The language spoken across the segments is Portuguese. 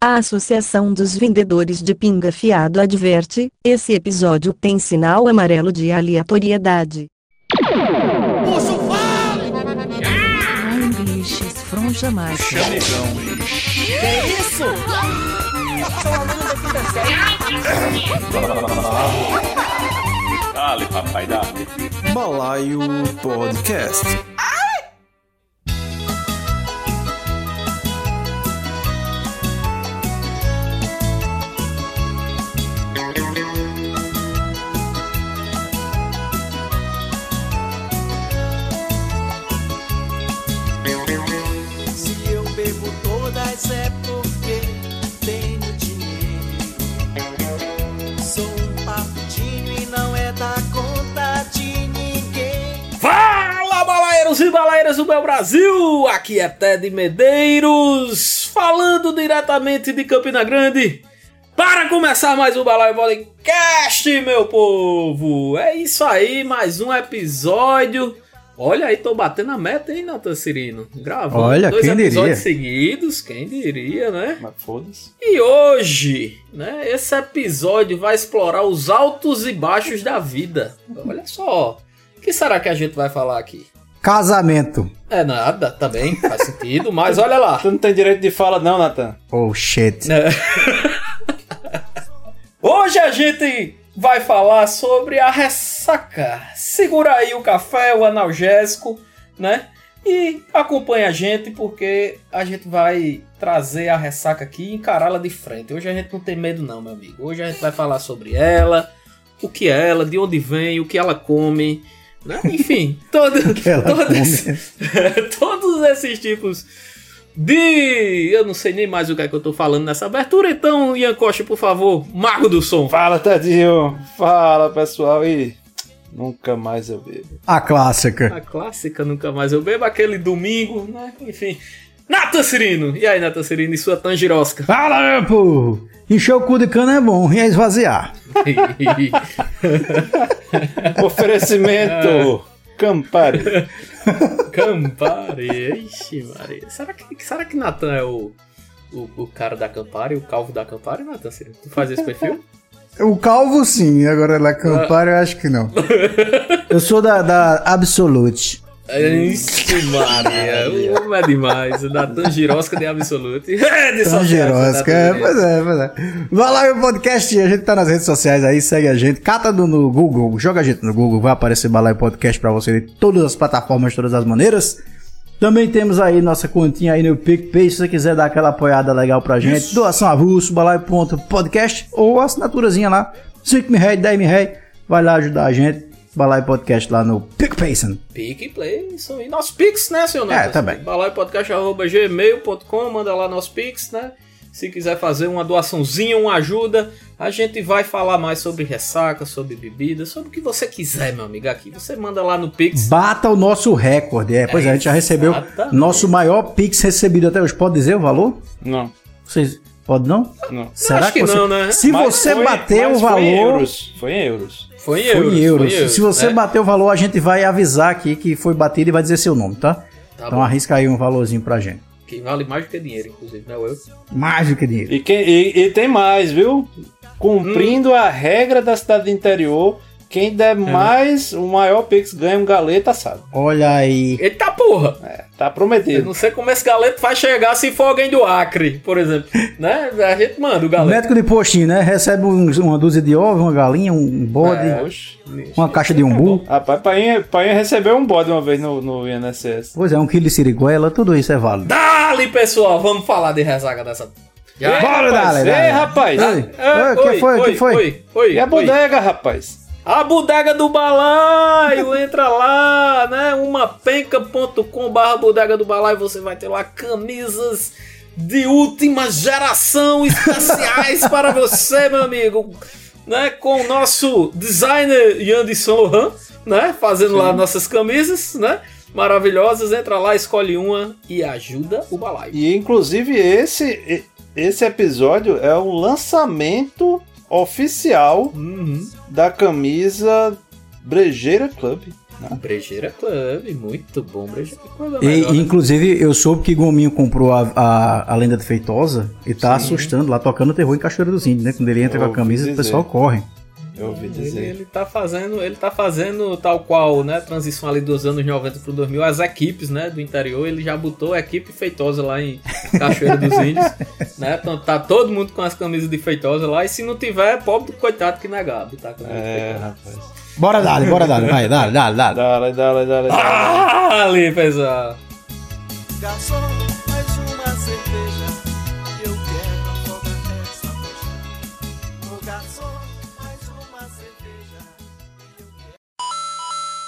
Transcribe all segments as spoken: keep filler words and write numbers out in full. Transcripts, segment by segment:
A Associação dos Vendedores de Pinga Fiado adverte: esse episódio tem sinal amarelo de aleatoriedade. Puxa o vale! Ai, bichos, fronja mais. Chamegão. Que isso? Sou aluno da quinta série. Dale, papai, dale. Balaio Podcast. Se eu bebo todas é porque tenho dinheiro. Sou um paputinho e não é da conta de ninguém. Fala, balaeiros e balaeiras do meu Brasil! Aqui é Ted Medeiros, falando diretamente de Campina Grande, para começar mais um Balaio Podcast, meu povo! É isso aí, mais um episódio. Olha aí, tô batendo a meta, hein, Natan Cirino? Gravando Olha, dois quem episódios diria? seguidos, quem diria, né? Mas foda-se. E hoje, né, esse episódio vai explorar os altos e baixos da vida. Olha só, o que será que a gente vai falar aqui? Casamento. É nada, também faz sentido, mas olha lá. Tu não tem direito de fala não, Natan. Oh, shit. É. Hoje a gente vai falar sobre a ressaca. Segura aí o café, o analgésico, né? E acompanha a gente porque a gente vai trazer a ressaca aqui e encará-la de frente. Hoje a gente não tem medo não, meu amigo. Hoje a gente vai falar sobre ela, o que é ela, de onde vem, o que ela come, né? Enfim, todo, ela todo come. esse- todos esses tipos de... Eu não sei nem mais o que é que eu tô falando nessa abertura. Então, Ian Costa, por favor, mago do som. Fala, Tadinho. Fala, pessoal. E nunca mais eu bebo. A clássica. A clássica Nunca Mais Eu Bebo, aquele domingo, né? Enfim. Natan Cirino. E aí, Natan Cirino e sua tangirosca? Fala, meu povo. Encher o cu de cana é bom, e é esvaziar. Oferecimento Campari. Campari. Ixi, Maria. Será que, será que Natan é o, o, o cara da Campari, o calvo da Campari, Natan Cirino? Tu faz esse perfil? O calvo sim, agora na Campari eu acho que não. Eu sou da, da Absolute. Ixi, Maria. O homem é demais. Da tangirosca de Absolute. É, de Tangerosca, é, pois é, pois é. Vai lá no podcast, a gente tá nas redes sociais aí, segue a gente, cata no, no Google, joga a gente no Google, vai aparecer Balaio Podcast pra você de todas as plataformas, de todas as maneiras. Também temos aí nossa continha aí no PicPay, se você quiser dar aquela apoiada legal pra gente. Isso. Doação avulso, balaio.podcast ou assinaturazinha lá, cinco mil reais, dez mil reais, vai lá ajudar a gente. Balaio Podcast lá no PicPay. Pique Play, isso aí. Nosso Pix, né, senhor Natan? É, também. balaiopodcast arroba gmail ponto com, manda lá nosso Pix, né? Se quiser fazer uma doaçãozinha, uma ajuda, a gente vai falar mais sobre ressaca, sobre bebida, sobre o que você quiser, meu amigo, aqui. Você manda lá no Pix. Bata o nosso recorde. É, pois é, a gente já recebeu Exatamente. nosso maior Pix recebido até hoje. Pode dizer o valor? Não, Vocês pode não? não. Será acho que você... não, né? Se Mas você foi- bater mas o Foi em valor, euros. Foi em euros. Foi em foi euros. em euros. foi em euros, Se você né? bater o valor, a gente vai avisar aqui que foi batido e vai dizer seu nome, tá? Tá então bom. arrisca aí um valorzinho pra gente. Que vale mais do que dinheiro, inclusive, não é eu? Mais do que dinheiro. E, quem, e, e tem mais, viu? Cumprindo a regra da cidade do interior, quem der mais, o maior Pix ganha um galeto assado. Olha aí. Eita porra! É, tá Eu prometido. não sei como esse galeto vai chegar se for alguém do Acre, por exemplo. Né? A gente manda o galeto. Médico de postinho, né? Recebe uns- uma dúzia de ovos, uma galinha, um bode, É, oxe. uma caixa de umbu. Rapaz, Painha, Painha recebeu um bode uma vez no, no I N S S. Pois é, um quilo de siriguela, tudo isso é válido. Dali, pessoal, vamos falar de resaca dessa. Ei, Bora, rapaz, dale, ei, dale. rapaz. Oi. É, Oi, que foi, oi, que foi? Oi, oi, E a oi. bodega, rapaz? A bodega do balaio, entra lá, né? umapenca ponto com barra bodega do balaio, você vai ter lá camisas de última geração especiais para você, meu amigo, né? Com o nosso designer Ian de Saint Laurent, né? Fazendo Sim. lá nossas camisas, né? Maravilhosas, entra lá, escolhe uma e ajuda o balaio. E inclusive esse, esse episódio é o lançamento oficial Uhum. da camisa Brejeira Club. Brejeira Club, muito bom. Brejeira Club. E, melhor, né? inclusive, eu soube que Gominho comprou a, a, a Lenda de Feitosa e tá Sim. assustando lá, tocando terror em Cachoeira dos Índios, né? Quando ele entra Eu com a camisa, ouvi o pessoal dizer. corre. Eu ouvi Ele, dizer. ele tá fazendo, ele tá fazendo tal qual, né, transição ali dos anos noventa pro dois mil, as equipes, né, do interior, ele já botou a equipe Feitosa lá em Cachoeira dos Índios, né, então tá todo mundo com as camisas de Feitosa lá, e se não tiver, pobre do coitado que negar, botar a camisa de É, Feitosa. rapaz. Bora, Dali, bora, Dali, vai, Dali, Dali, Dali. Dale, dale, dale, dale. Ah, ali, pessoal. Garçom, mais uma cerveja. Eu quero afogar essa festa. Ô garçom, mais uma cerveja. Eu quero...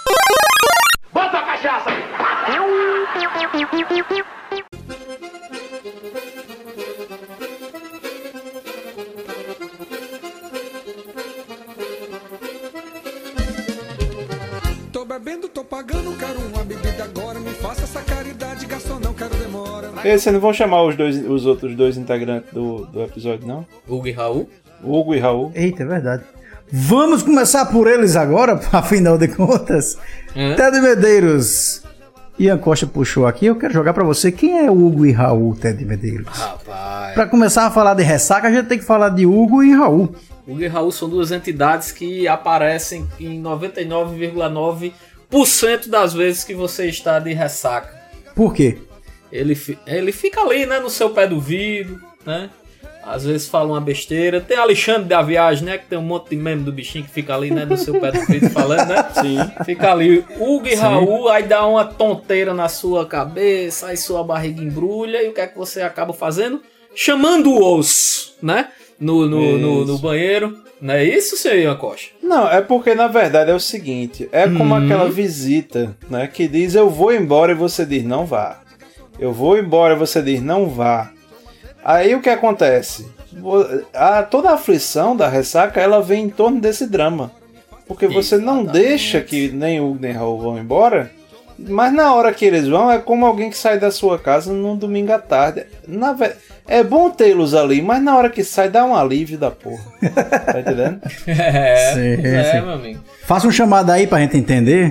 Tô bebendo, tô pagando, quero uma bebida agora. Me faça essa caridade, garçom, não quero demora. E aí, vocês não vão chamar os, dois, os outros dois integrantes do, do episódio, não? Hugo e Raul. Hugo e Raul. Eita, é verdade. Vamos começar por eles agora, afinal de contas. Hã? Ted Medeiros. Ian Costa puxou aqui, eu quero jogar pra você. Quem é Hugo e Raul, Ted Medeiros? Rapaz. Pra começar a falar de ressaca, a gente tem que falar de Hugo e Raul. Hugo e Raul são duas entidades que aparecem em noventa e nove vírgula nove por cento das vezes que você está de ressaca. Por quê? Ele, fi- ele fica ali, né, no seu pé do vidro, né? Às vezes fala uma besteira. Tem Alexandre da Viagem, né? Que tem um monte de meme do bichinho que fica ali, né? No seu pé do vidro falando, né? Sim. Fica ali. Hugo e Raul, aí dá uma tonteira na sua cabeça, aí sua barriga embrulha. E o que é que você acaba fazendo? Chamando-os, né? No, no, no, no Isso. banheiro. Não é isso, senhor Ian Costa? Não, é porque na verdade é o seguinte, é como Hum. aquela visita, né, que diz eu vou embora e você diz não vá. Eu vou embora e você diz não vá. Aí o que acontece? Vo- A, toda a aflição da ressaca, ela vem em torno desse drama. Porque você não Exatamente. deixa que nem o Hugo nem Raul vão embora, mas na hora que eles vão, é como alguém que sai da sua casa num domingo à tarde. Na ve- É bom tê-los ali, mas na hora que sai dá um alívio da porra. Tá entendendo? É, Sim, é, sim. meu amigo. Faça um chamado aí pra gente entender.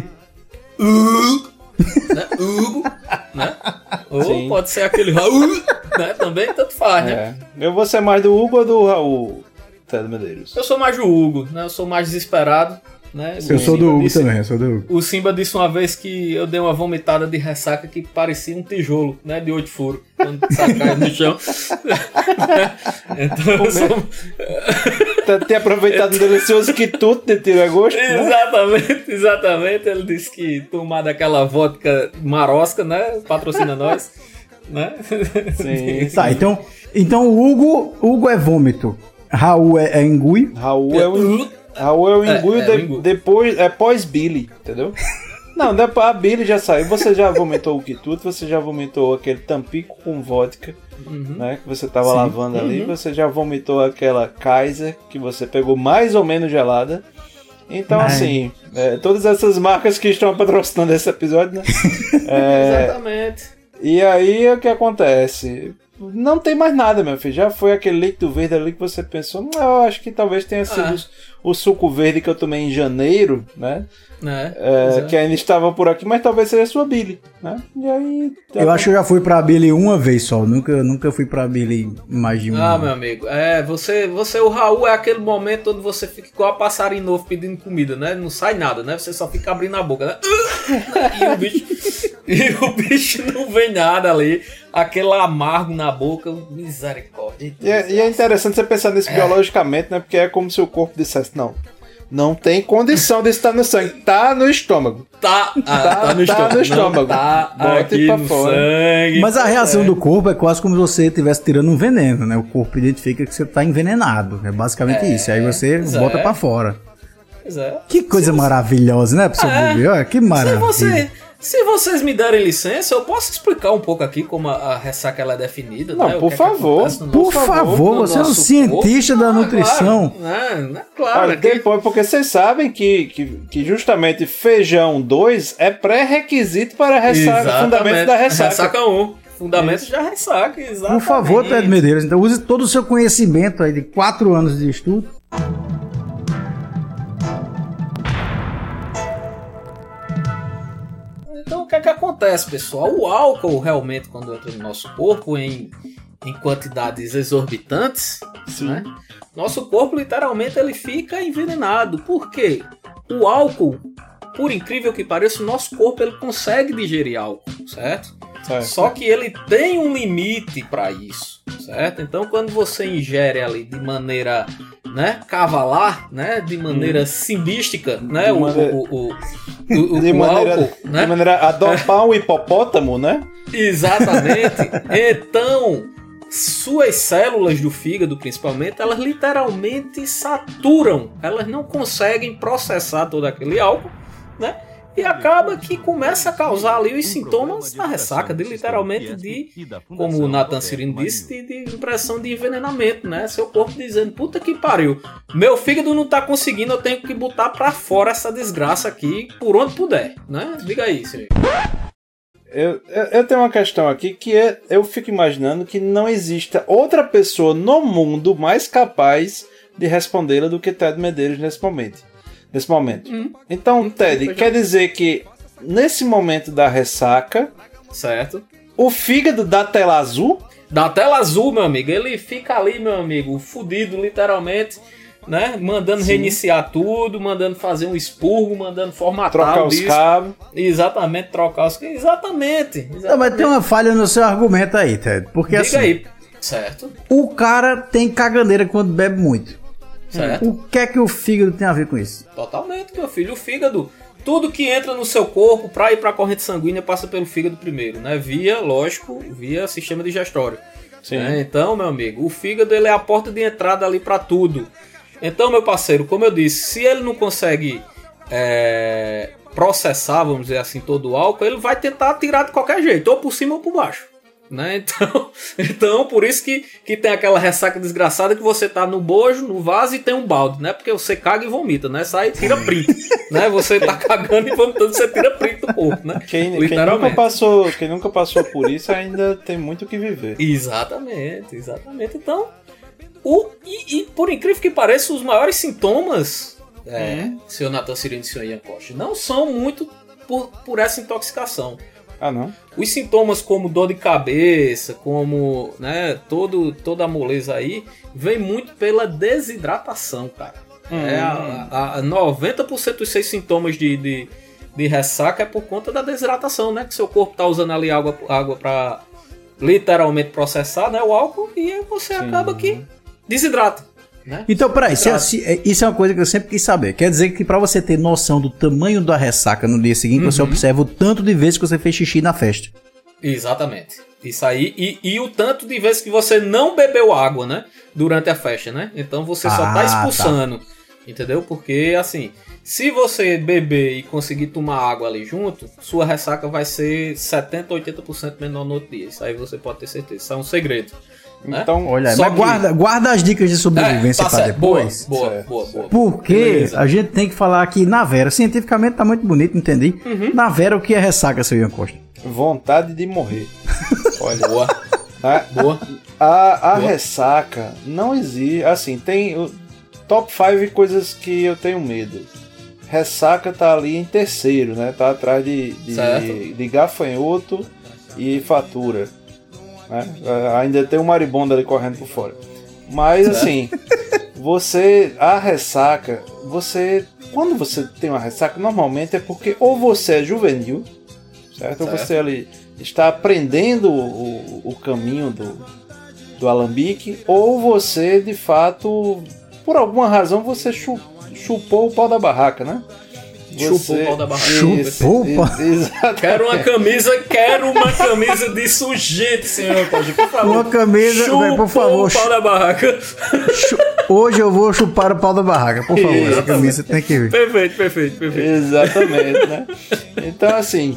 Né? Hugo, né? Ou Sim. pode ser aquele Raul, né? Também tanto faz, né? É. Eu vou ser mais do Hugo ou do Raul? Ted Medeiros. Eu sou mais do Hugo, né? Eu sou mais desesperado, né? Eu O sou do Simba Hugo disse- também, eu sou do Hugo. O Simba disse uma vez que eu dei uma vomitada de ressaca que parecia um tijolo, né? De oito furos, quando caiu no chão. Então eu sou... Tá- Ter aproveitado um delicioso quitute de tira-gosto, né? Exatamente, exatamente. Ele disse que tomar daquela vodka marosca, né? Patrocina nós, né? Sim. Tá, então, então o Hugo, Hugo é vômito. Raul é, é engui. Raul é o, Raul é o enguio É, é, de- o enguio. depois, é pós-Billy, entendeu? Não, depois a Billy já saiu. Você já vomitou o quitute, você já vomitou aquele tampico com vodka, né? Que você tava lavando ali. Você já vomitou aquela Kaiser que você pegou mais ou menos gelada. Então, Mas- assim, é, todas essas marcas que estão patrocinando esse episódio, né? É, Exatamente. e aí, o que acontece? Não tem mais nada, meu filho. Já foi aquele líquido verde ali que você pensou, "Hum, eu acho que talvez tenha sido Ah. o suco verde que eu tomei em janeiro, né? Né? É, Pois é. que ainda estava por aqui, mas talvez seja a sua Billy, né? E aí... Eu acho que eu já fui pra Billy uma vez só. Nunca, nunca fui pra Billy mais de uma. Ah, meu amigo, é, você, você, o Raul é aquele momento onde você fica igual a passarinho novo pedindo comida, né? Não sai nada, né? Você só fica abrindo a boca, né? E o bicho, e o bicho não vem nada ali. Aquele amargo na boca, misericórdia. E é, e é interessante você pensar nisso biologicamente, né? Porque é como se o corpo dissesse, não, não tem condição de estar no sangue, tá no estômago. Tá, ah, tá, Tá- no tá estômago. no estômago. Não tá Bote aqui pra no fora. sangue. Mas a reação É. do corpo é quase como se você estivesse tirando um veneno, né? O corpo identifica que você tá envenenado. É basicamente É, isso. Aí você pois bota é. pra fora. Pois é. Que coisa maravilhosa, né, professor É. Bubi? Olha, que Se, maravilha. você, se vocês me derem licença, eu posso explicar um pouco aqui como a, a ressaca ela é definida. Não, né? O por que é que favor. acontece no Por nosso- favor, no você é um nosso cientista corpo. da Ah, nutrição. Claro, né? Claro, Olha, aqui- depois, porque vocês sabem que, que, que justamente feijão dois é pré-requisito para a ressaca, Exatamente. fundamento da ressaca. Ressaca um. Fundamento da ressaca, exatamente. Por favor, Ted Medeiros, então use todo o seu conhecimento aí de quatro anos de estudo. acontece, pessoal? O álcool realmente, quando entra no nosso corpo em, em quantidades exorbitantes, né? Nosso corpo literalmente ele fica envenenado. Por quê? O álcool, por incrível que pareça, o nosso corpo ele consegue digerir álcool, certo? certo? Só que ele tem um limite para isso, certo? Então quando você ingere ali de maneira, né, cavalar, né, de maneira hum. simbística, né, o, maneira... o, o, o, o, de, o maneira, álcool, né? de maneira a dopar o hipopótamo, né? Exatamente. Então, suas células do fígado, principalmente, elas literalmente saturam. Elas não conseguem processar todo aquele álcool, né? E acaba que começa a causar ali os sintomas da ressaca, de literalmente de, como o Nathan Cirino disse, de, de impressão de envenenamento, né? Seu corpo dizendo, puta que pariu, meu fígado não tá conseguindo, eu tenho que botar pra fora essa desgraça aqui, por onde puder, né? Diga aí, Cirino. Eu, eu, eu tenho uma questão aqui que é, eu fico imaginando que não exista outra pessoa no mundo mais capaz de respondê-la do que Ted Medeiros nesse momento. Nesse momento. Hum. Então, hum, Ted, quer dizer que nesse momento da ressaca, certo? O fígado dá tela azul? Dá tela azul, meu amigo. Ele fica ali, meu amigo, fudido, literalmente, né? Mandando Sim. reiniciar tudo, mandando fazer um expurgo, mandando formatar trocar o os cabos. Exatamente, trocar os Exatamente. exatamente. Não, mas tem uma falha no seu argumento aí, Ted. Porque Diga assim, aí. Certo. O cara tem caganeira quando bebe muito. Certo. O que é que o fígado tem a ver com isso? Totalmente, meu filho. O fígado, tudo que entra no seu corpo para ir para a corrente sanguínea passa pelo fígado primeiro, né? Via, lógico, via sistema digestório. Sim. Né? Então, meu amigo, o fígado ele é a porta de entrada ali para tudo. Então, meu parceiro, como eu disse, se ele não consegue é, processar, vamos dizer assim, todo o álcool, ele vai tentar tirar de qualquer jeito, ou por cima ou por baixo. Né? Então, então, por isso que, que tem aquela ressaca desgraçada que você tá no bojo, no vaso e tem um balde, né? Porque você caga e vomita, né? Sai e tira print, né? Você tá cagando e vomitando, você tira print do corpo, né? Quem, quem, nunca passou, quem nunca passou por isso ainda tem muito o que viver. Exatamente, exatamente. Então, o, e, e por incrível que pareça, os maiores sintomas, é, hum. seu Nathan Cirino e seu Ian Costa, não são muito por, por essa intoxicação. Ah, não? Os sintomas como dor de cabeça, como, né, todo, toda a moleza aí, vem muito pela desidratação, cara. Hum. É a, a noventa por cento dos seus sintomas de, de, de ressaca é por conta da desidratação, né? Que seu corpo tá usando ali água, água para literalmente processar, né, o álcool, e aí você Sim. acaba que desidrata. Né? Então, peraí, isso é, isso é uma coisa que eu sempre quis saber. Quer dizer que pra você ter noção do tamanho da ressaca no dia seguinte, uhum. você observa o tanto de vezes que você fez xixi na festa. Exatamente. Isso aí. E, e o tanto de vezes que você não bebeu água, né? Durante a festa, né? Então você só ah, tá expulsando. Tá. Entendeu? Porque, assim, se você beber e conseguir tomar água ali junto, sua ressaca vai ser setenta, oitenta por cento menor no outro dia. Isso aí você pode ter certeza. Isso é um segredo. Então, né? Olha, mas que... guarda, guarda as dicas de sobrevivência é, tá pra certo. Depois. Boa, boa, boa, boa. Porque Beleza. A gente tem que falar aqui na Vera. Cientificamente tá muito bonito, entendi. Uhum. Na Vera, o que é ressaca, seu Ian Costa? Vontade de morrer. Olha, boa. A, boa. A, a boa. Ressaca não existe. Assim, tem o top cinco coisas que eu tenho medo. Ressaca tá ali em terceiro, né? Tá atrás de, de, de, de gafanhoto e fatura. Né? Ainda tem um maribondo ali correndo por fora. Mas certo. Assim, você, a ressaca, você, quando você tem uma ressaca, normalmente é porque ou você é juvenil, certo? certo. Ou você ali está aprendendo o, o caminho do, do alambique, ou você, de fato, por alguma razão, você chupou o pau da barraca, né? Chupou você... o pau da barraca. Chupou o pau. Quero uma camisa, quero uma camisa de sujeito, senhor Pode, por favor. Uma camisa, Chupou por favor. o pau da barraca. Hoje eu vou chupar o pau da barraca, por favor. Exatamente. Essa camisa tem que vir. Perfeito, perfeito, perfeito. Exatamente, né? Então, assim,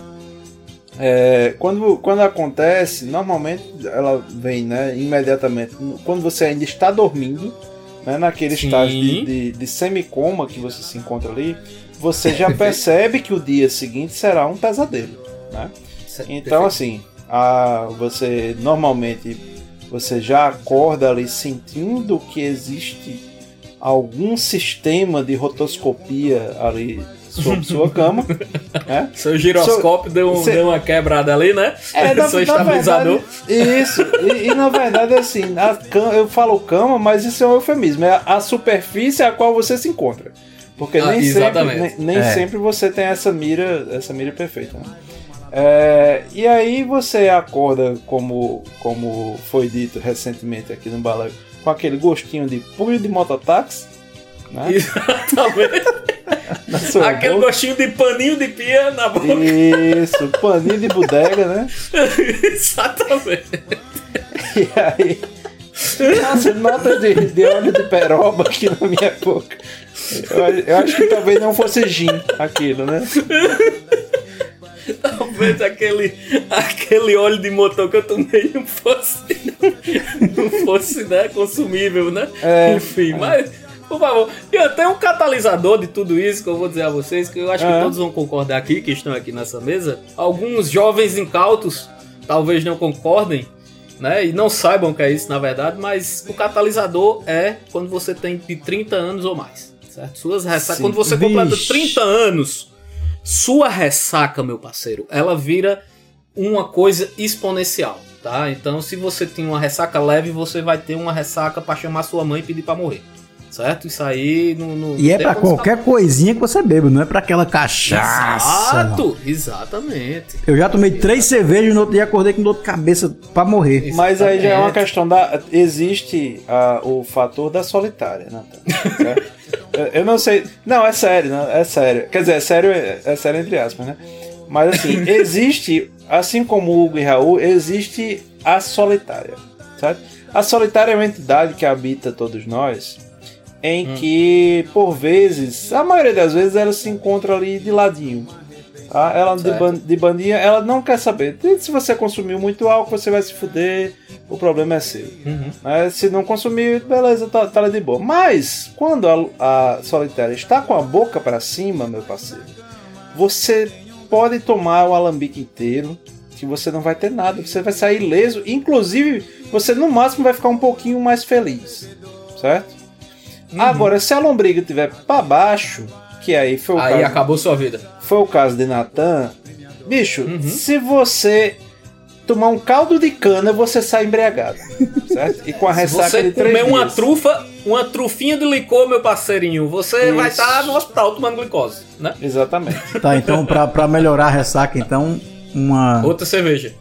é, quando, quando acontece, normalmente ela vem, né, imediatamente. Quando você ainda está dormindo, né, naquele Sim. estágio de, de, de semicoma que você se encontra ali, você já percebe que o dia seguinte será um pesadelo, né? Então, assim, a, você normalmente você já acorda ali sentindo que existe algum sistema de rotoscopia ali sobre sua cama. Né? Seu giroscópio so, deu, um, cê... deu uma quebrada ali, né? É, na, seu na estabilizador. Verdade, isso, e, e na verdade, assim, a cama, eu falo cama, mas isso é um eufemismo. É a superfície a qual você se encontra. Porque ah, nem, sempre, nem, nem é. sempre você tem essa mira, essa mira perfeita. Né? É, e aí você acorda, como, como foi dito recentemente aqui no Balaio, com aquele gostinho de punho de mototáxi. Né? Exatamente. Aquele boca. Gostinho de paninho de pia na boca. Isso, paninho de bodega, né? Exatamente. E aí, nossa, nota de, de óleo de peroba aqui na minha boca. Eu, eu acho que talvez não fosse gin aquilo, né? Talvez aquele, aquele óleo de motor que eu tomei não fosse, não fosse, né, consumível, né? É, Enfim, é. mas, por favor. E eu tenho um catalisador de tudo isso que eu vou dizer a vocês, que eu acho que é. todos vão concordar aqui, que estão aqui nessa mesa. Alguns jovens incautos talvez não concordem, né? E não saibam o que é isso, na verdade, mas o catalisador é quando você tem de trinta anos ou mais, certo? Suas ressacas, quando você Vixe. completa trinta anos... Sua ressaca, meu parceiro, ela vira uma coisa exponencial, tá? Então, se você tem uma ressaca leve, você vai ter uma ressaca pra chamar sua mãe e pedir pra morrer, certo? Isso aí... No, no, e é pra qualquer ficar... coisinha que você bebe, não é pra aquela cachaça. Exato, não. exatamente. Eu já tomei três cervejas e no outro dia acordei com dor de cabeça pra morrer. Exatamente. Mas aí já é uma questão da... Existe uh, o fator da solitária, né? Certo? Eu não sei. Não, é sério, não, é sério. Quer dizer, é sério, é, é sério entre aspas, né? Mas assim, existe, assim como o Hugo e Raul, existe a solitária, certo? A solitária é uma entidade que habita todos nós, em hum. que, por vezes, a maioria das vezes, ela se encontra ali de ladinho. Tá? Ela de, ban- de bandinha, ela não quer saber. Se você consumiu muito álcool, você vai se fuder, o problema é seu. Uhum. Mas se não consumir, beleza, tá, tá de boa. Mas, quando a, a solitária está com a boca para cima, meu parceiro, você pode tomar o alambique inteiro, que você não vai ter nada, você vai sair ileso, inclusive, você no máximo vai ficar um pouquinho mais feliz, certo? Uhum. Agora, se a lombriga estiver para baixo, que aí foi o aí caso... acabou sua vida. Foi o caso de Natan. Bicho, uhum. se você tomar um caldo de cana, você sai embriagado, certo? E com a ressaca você de três dias. Você comer uma trufa, uma trufinha de licor, meu parceirinho, você Isso. vai estar no hospital tomando glicose, né? Exatamente. Tá, então pra, pra melhorar a ressaca, então... Uma... Outra cerveja.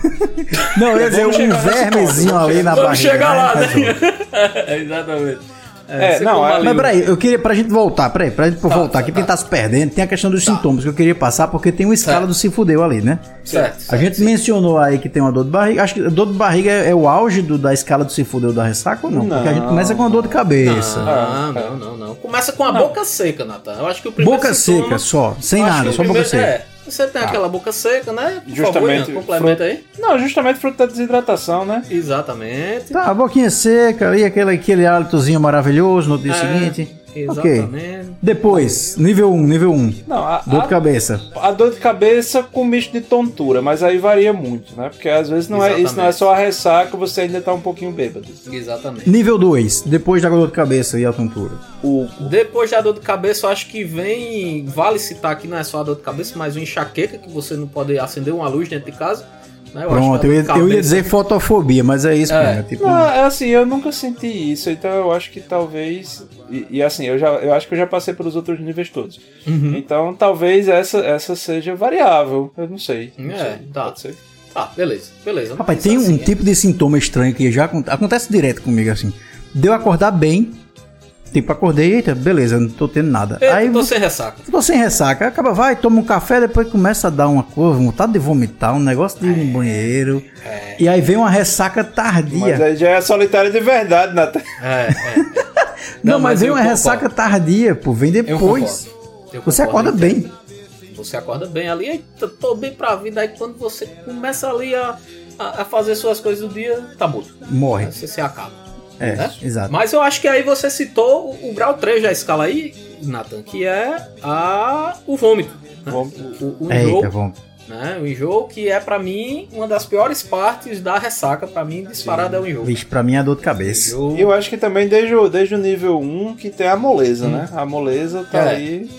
Não, eu ia dizer um vermezinho ali na Vamos barriga. Vamos chegar lá, né? né? Exatamente. É, é não, é, mas peraí, eu queria, pra gente voltar, peraí, pra gente tá, voltar tá, aqui, tá. Quem tá se perdendo, tem a questão dos tá. sintomas que eu queria passar, porque tem uma escala certo. do se fudeu ali, né? Certo. A gente certo, mencionou sim. aí que tem uma dor de barriga, acho que a dor de barriga é, é o auge do, da escala do se fudeu da ressaca ou não? não? Porque a gente começa com a dor de cabeça. Não, não, não, não. Começa com a não. boca seca, Natan. Eu acho que o primeiro Boca sintoma, seca só, sem nada, só primeiro, boca seca. É. Você tem ah. aquela boca seca, né? Por justamente. Favor, complementa aí. Não, justamente fruto da desidratação, né? Exatamente. Tá, a boquinha seca ali, aquele, aquele hálitozinho maravilhoso no dia é, seguinte. Exatamente. Okay. Depois, nível um, nível um. Não, a, dor a, de cabeça. A dor de cabeça com misto de tontura, mas aí varia muito, né? Porque às vezes não é, isso não é só a ressaca, você ainda tá um pouquinho bêbado. Exatamente. Nível dois, depois da dor de cabeça e a tontura. O, depois da dor de cabeça, eu acho que vem, vale citar aqui, não é só a dor de cabeça, mas uma enxaqueca, que você não pode acender uma luz dentro de casa. Né? Eu Pronto, eu ia, cabeça... eu ia dizer fotofobia, mas é isso, é. Mesmo, tipo... Não, é assim, eu nunca senti isso, então eu acho que talvez... E, e assim, eu, já, eu acho que eu já passei pelos outros níveis todos. Uhum. Então talvez essa, essa seja variável, eu não sei. Não é, sei, tá. Pode ser. Tá, beleza, beleza. Rapaz, tem assim, um é. tipo de sintoma estranho que já acontece direto comigo, assim. Deu acordar bem... Tipo, acordei, eita, beleza, não tô tendo nada. Eu aí tô sem ressaca. Tô sem ressaca. Acaba, vai, toma um café, depois começa a dar uma coisa, vontade de vomitar, um negócio de ir é, no banheiro. É, e aí vem uma ressaca tardia. Mas aí já é solitário de verdade, Natan. É, é. Não, não, mas, mas vem uma ressaca tardia, pô, vem depois. Eu eu você acorda bem. Você acorda bem ali, eita, tô bem pra vida. Aí quando você começa ali a, a, a fazer suas coisas do dia, tá morto. Morre. Aí você se acaba. É, né? Exato. Mas eu acho que aí você citou o, o grau três da escala aí, Natan, que é a, o vômito. Né? O, o, o enjoo, Eita, vômito. Né? O enjoo, que é pra mim uma das piores partes da ressaca, pra mim disparado é o enjoo. Vixe, pra mim é dor de cabeça. E eu acho que também desde o, desde o nível um que tem a moleza, hum. né? A moleza tá é. aí...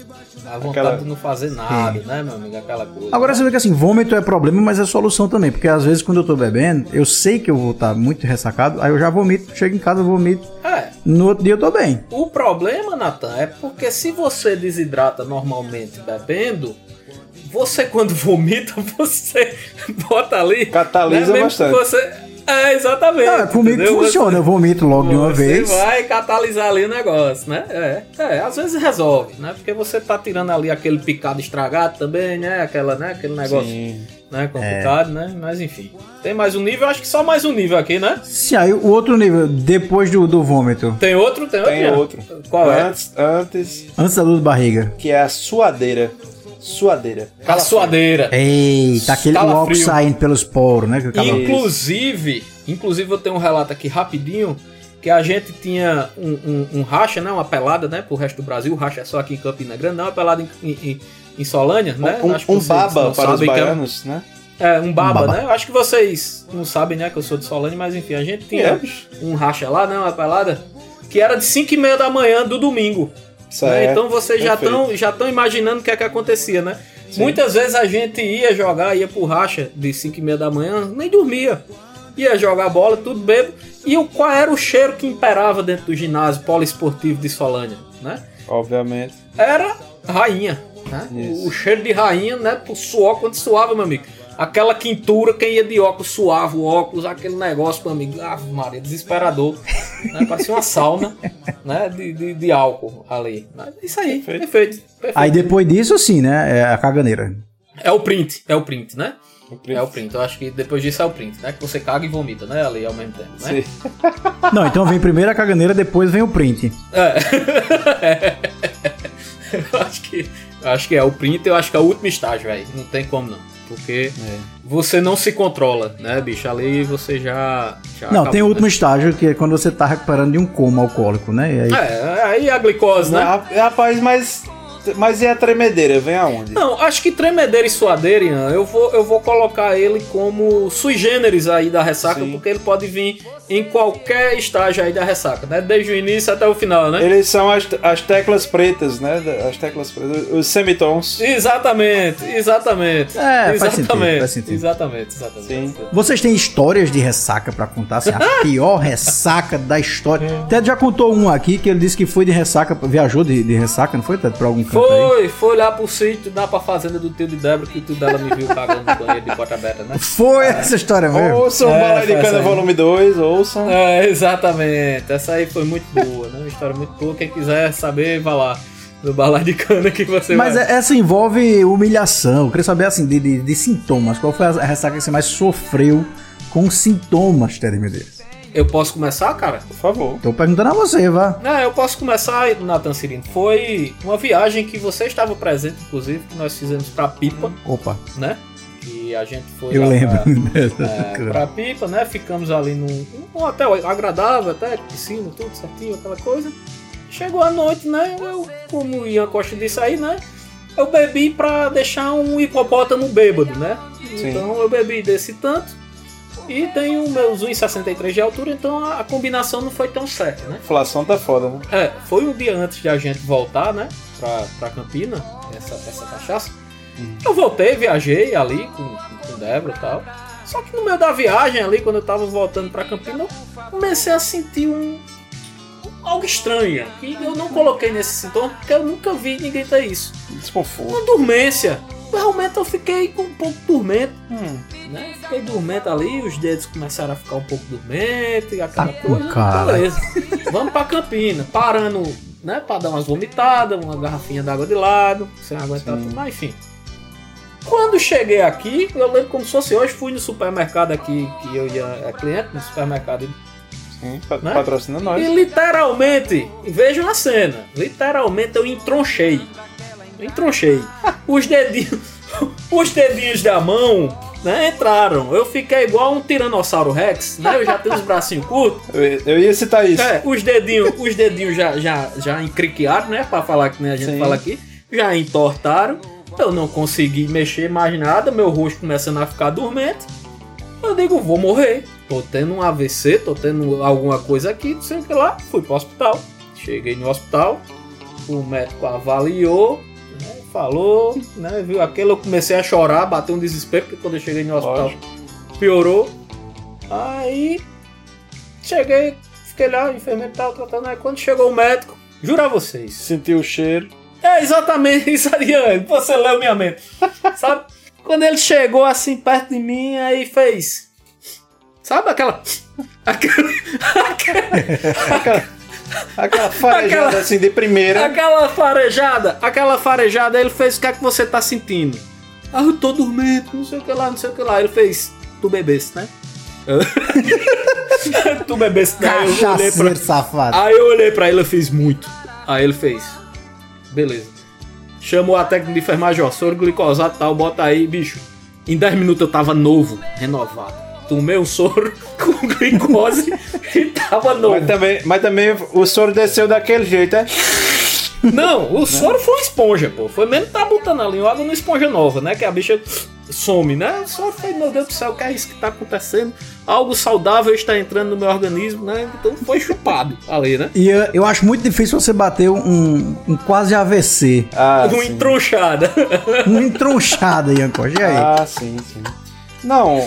A vontade Aquela... de não fazer nada, né, meu amigo? Aquela coisa. Agora você vê que assim, vômito é problema, mas é solução também. Porque às vezes quando eu tô bebendo, eu sei que eu vou estar muito ressacado, aí eu já vomito, chego em casa, vomito. É. No outro dia eu tô bem. O problema, Natan, é porque se você desidrata normalmente bebendo, você quando vomita, você bota ali... Catalisa né, bastante. Você... É, exatamente. Não, comigo entendeu? funciona, Você... eu vomito logo de uma vez. Você vai catalisar ali o negócio, né? É, é, às vezes resolve, né? Porque você tá tirando ali aquele picado estragado também, né? Aquela, né? Aquele negócio, Sim. né? Complicado, é. né? Mas enfim. Tem mais um nível, acho que só mais um nível aqui, né? Sim, aí o outro nível, depois do, do vômito. Tem outro? Tem outro? Tem já? outro. Qual é? Antes, antes, Antes da dor de barriga. que é a suadeira. Suadeira. A suadeira. Eita, aquele Calafrio. álcool saindo pelos poros, né? Que acaba... Inclusive, inclusive eu tenho um relato aqui rapidinho, que a gente tinha um, um, um racha, né? Uma pelada, né? Pro resto do Brasil. O racha é só aqui em Campina Grande, não é uma pelada em, em, em Solânia, né? Um, Acho que um vocês baba não para os sabem que é- baianos, né? É, um baba, Um baba. né? Eu acho que vocês não sabem, né? Que eu sou de Solânia, mas enfim, a gente tinha É. um racha lá, né? Uma pelada, que era de cinco e meia da manhã do domingo. Certo. Né? Então vocês já Perfeito. estão já tão imaginando o que é que acontecia, né? Sim. Muitas vezes a gente ia jogar, ia pro racha de cinco e meia da manhã, nem dormia. Ia jogar bola, tudo bebo. E o, qual era o cheiro que imperava dentro do ginásio poliesportivo de Solânia, né? Obviamente. Era rainha, né? Isso. O, o cheiro de rainha, né? Pro suor, quando suava, meu amigo. Aquela quintura, quem ia de óculos suava o óculos, aquele negócio, meu amigo. Ah, Maria, desesperador. Né? Parecia uma sauna, né? De, de, de álcool ali. Mas isso aí, Perfeito. perfeito. perfeito. Aí depois disso, sim, né? É a caganeira. É o print, é o print, né? O print. É o print. Eu acho que depois disso é o print, né? Que você caga e vomita, né? Ali ao mesmo tempo, né? Sim. Não, então vem primeiro a caganeira, depois vem o print. É. eu acho que, eu acho que é o print, eu acho que é o último estágio, velho. Não tem como não. Porque É. você não se controla, né, bicho? Ali você já. já Não, acabou, tem o último né? estágio, que é quando você tá recuperando de um coma alcoólico, né? E aí... É, aí a glicose, né? Não, rapaz, mas, mas e a tremedeira? Vem aonde? Não, acho que tremedeira e suadeira, Ian, eu vou, eu vou colocar ele como sui generis aí da ressaca, Sim. porque ele pode vir em qualquer estágio aí da ressaca, né? Desde o início até o final, né? Eles são as, as teclas pretas, né? As teclas pretas, os semitons. Exatamente, exatamente. É, faz exatamente, sentido, faz sentido. Exatamente, exatamente. Sim. Vocês têm histórias de ressaca pra contar? Assim, a pior ressaca da história. Ted já contou um aqui que ele disse que foi de ressaca, viajou de, de ressaca, não foi, Ted? Pra algum canto aí? Foi, foi lá pro sítio, lá pra fazenda do tio de Débora, que o tio dela me viu cagando no banheiro de porta aberta, né? Foi essa história mesmo? Ouçam o É, Balai de foi Cana essa aí. volume dois, ouçam. É, exatamente. Essa aí foi muito boa, né? Uma história muito boa. Quem quiser saber, vá lá no Balai de Cana que você Mas vai. essa envolve humilhação. Eu queria saber, assim, de, de, de sintomas. Qual foi a ressaca que você mais sofreu com sintomas, Ted Medeiros? Eu posso começar, cara? Por favor. Tô perguntando a você, vá. É, eu posso começar, Nathan Cirino. Foi uma viagem que você estava presente, inclusive, que nós fizemos pra Pipa, Opa, né? Que a gente foi eu lá lembro. Pra, é, pra Pipa, né? Ficamos ali num, num hotel agradável, até piscina, tudo certinho, aquela coisa. Chegou a noite, né? Eu, como o Ian Costa disse aí, né? Eu bebi pra deixar um hipopótamo bêbado, né? Sim. Então eu bebi desse tanto. E tenho meus um e sessenta e três de altura, então a, a combinação não foi tão certa, né? A inflação tá foda, né? É, foi um dia antes de a gente voltar, né? Pra, pra Campina, essa, essa cachaça. Eu voltei, viajei ali com, com, com Débora e tal. Só que no meio da viagem ali, quando eu tava voltando pra Campina, eu comecei a sentir um... algo estranho, que eu não coloquei nesse sintoma, porque eu nunca vi ninguém ter isso. Desconforto. Uma dormência. Realmente eu fiquei com um pouco dormente, Hum. né? Fiquei dormente ali, os dedos começaram a ficar um pouco dormente, e aquela Tá com coisa. cara. Beleza. Vamos pra Campina, parando, né? Pra dar umas vomitadas, uma garrafinha d'água de lado, sem aguentar Sim. tudo, mas enfim. Quando cheguei aqui, eu lembro como se fosse hoje, fui no supermercado aqui, que eu ia, é cliente no supermercado, Sim, pa- Né? patrocina nós. e literalmente, vejam a cena, literalmente eu entronchei. Eu entronchei. Os dedinhos, os dedinhos da mão, né, entraram. Eu fiquei igual um Tiranossauro Rex, né? Eu já tenho os bracinhos curtos. Eu, eu ia citar isso. É, os dedinhos, os dedinhos já, já, já encriquearam, né? Pra falar que nem a gente Sim. fala aqui. Já entortaram. Eu não consegui mexer mais nada. Meu rosto começando a ficar dormente. Eu digo, vou morrer. Tô tendo um A V C, tô tendo alguma coisa aqui, não sei o que lá. Fui pro hospital. Cheguei no hospital. O médico avaliou. Né, falou, né? Viu aquele, eu comecei a chorar, bateu um desespero, porque quando eu cheguei no hospital Lógico. piorou. Aí cheguei, fiquei lá, o enfermeiro tava tratando, aí quando chegou o médico, juro a vocês. Sentiu o cheiro. É exatamente isso, Ariane, você leu minha mente. Sabe? Quando ele chegou assim perto de mim, aí fez. Sabe aquela. Aquela. aquela, aquela farejada aquela, assim de primeira. Aquela farejada, aquela farejada, ele fez o que é que você tá sentindo? Ah, eu tô dormindo, não sei o que lá, não sei o que lá. Ele fez. Tu bebesse, né? Tu bebesse, né? Eu olhei pra... safado. Aí eu olhei pra ele e fiz muito. Aí ele fez. Beleza. Chamou a técnica de enfermagem, ó, soro glicosado e tal, bota aí, bicho. Em dez minutos eu tava novo, renovado. Tomei um soro com glicose e tava novo. Mas também, mas também o soro desceu daquele jeito, é? Não, o soro foi uma esponja, pô. Foi mesmo que tá botando ali água numa esponja nova, né? Que a bicha some, né? O soro foi, meu Deus do céu, o que é isso que tá acontecendo? Algo saudável está entrando no meu organismo, né? Então foi chupado ali, né? E eu, eu acho muito difícil você bater um, um quase A V C. Ah, uma entronchada. Uma entronchada, Ian Costa. E aí? Ah, sim, sim. Não,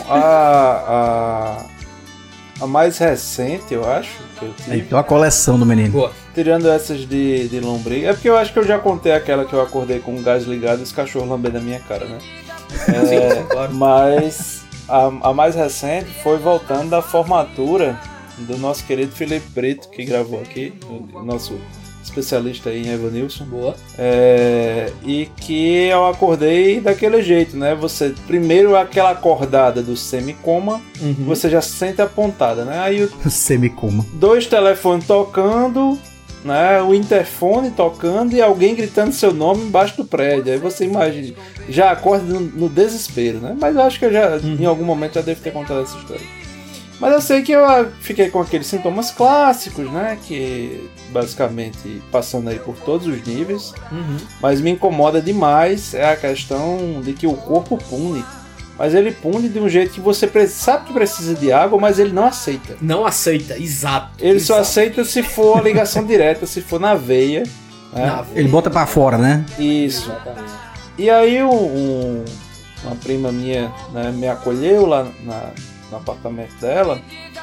a, a, a mais recente, eu acho, que eu tive... Então a coleção do menino. Boa. Tirando essas de, de lombriga, é porque eu acho que eu já contei aquela que eu acordei com o gás ligado e os cachorros lambendo a minha cara, né? É, sim, sim, claro. Mas a, a mais recente foi voltando da formatura do nosso querido Felipe Preto, que gravou aqui, o nosso especialista aí em Evanilson. Boa. É, e que eu acordei daquele jeito, né? Você, primeiro aquela acordada do semicoma, uhum. Você já sente a pontada, né? Aí o semicoma. Dois telefones tocando, né? O interfone tocando e alguém gritando seu nome embaixo do prédio. Aí você imagina, já acorda no, no desespero, né? Mas eu acho que eu já, uhum. em algum momento, já devo ter contado essa história. Mas eu sei que eu fiquei com aqueles sintomas clássicos, né? Que basicamente passando aí por todos os níveis. Uhum. Mas me incomoda demais é a questão de que o corpo pune. Mas ele pune de um jeito que você sabe que precisa de água, mas ele não aceita. Não aceita, exato. Ele exato. só aceita se for a ligação direta, se for na veia. Né? Na veia. Ele bota pra fora, né? Isso. Exatamente. E aí um, um, uma prima minha, né, me acolheu lá na... no apartamento dela,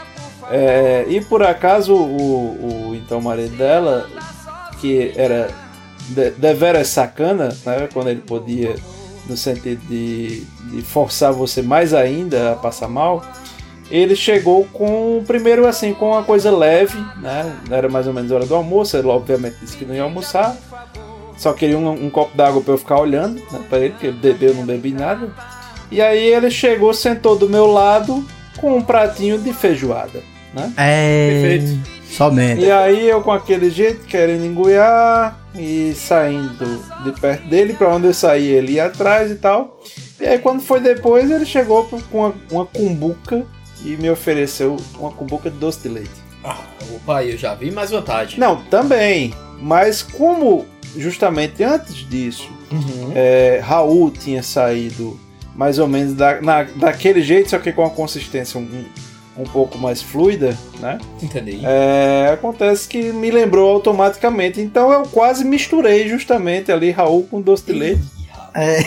é, e por acaso o, o então marido dela, que era de, deveras sacana, né, quando ele podia, no sentido de, de forçar você mais ainda a passar mal, ele chegou com, primeiro assim, com uma coisa leve, né, era mais ou menos a hora do almoço, ele obviamente disse que não ia almoçar, só queria um, um copo d'água para eu ficar olhando, né, para ele, porque ele bebeu, eu não bebi nada, e aí ele chegou, sentou do meu lado, com um pratinho de feijoada, né? É, perfeito. Somente. E aí eu com aquele jeito, querendo engoiar e saindo de perto dele, pra onde eu saí ele ia atrás e tal. E aí quando foi depois, ele chegou com uma, uma cumbuca e me ofereceu uma cumbuca de doce de leite. Ah, opa, eu já vi mais vantagem. Não, também, mas como justamente antes disso, uhum. é, Raul tinha saído mais ou menos da, na, daquele jeito, só que com a consistência um, um pouco mais fluida, né? Entendi. É, acontece que me lembrou automaticamente. Então eu quase misturei justamente ali Raul com doce de leite. É.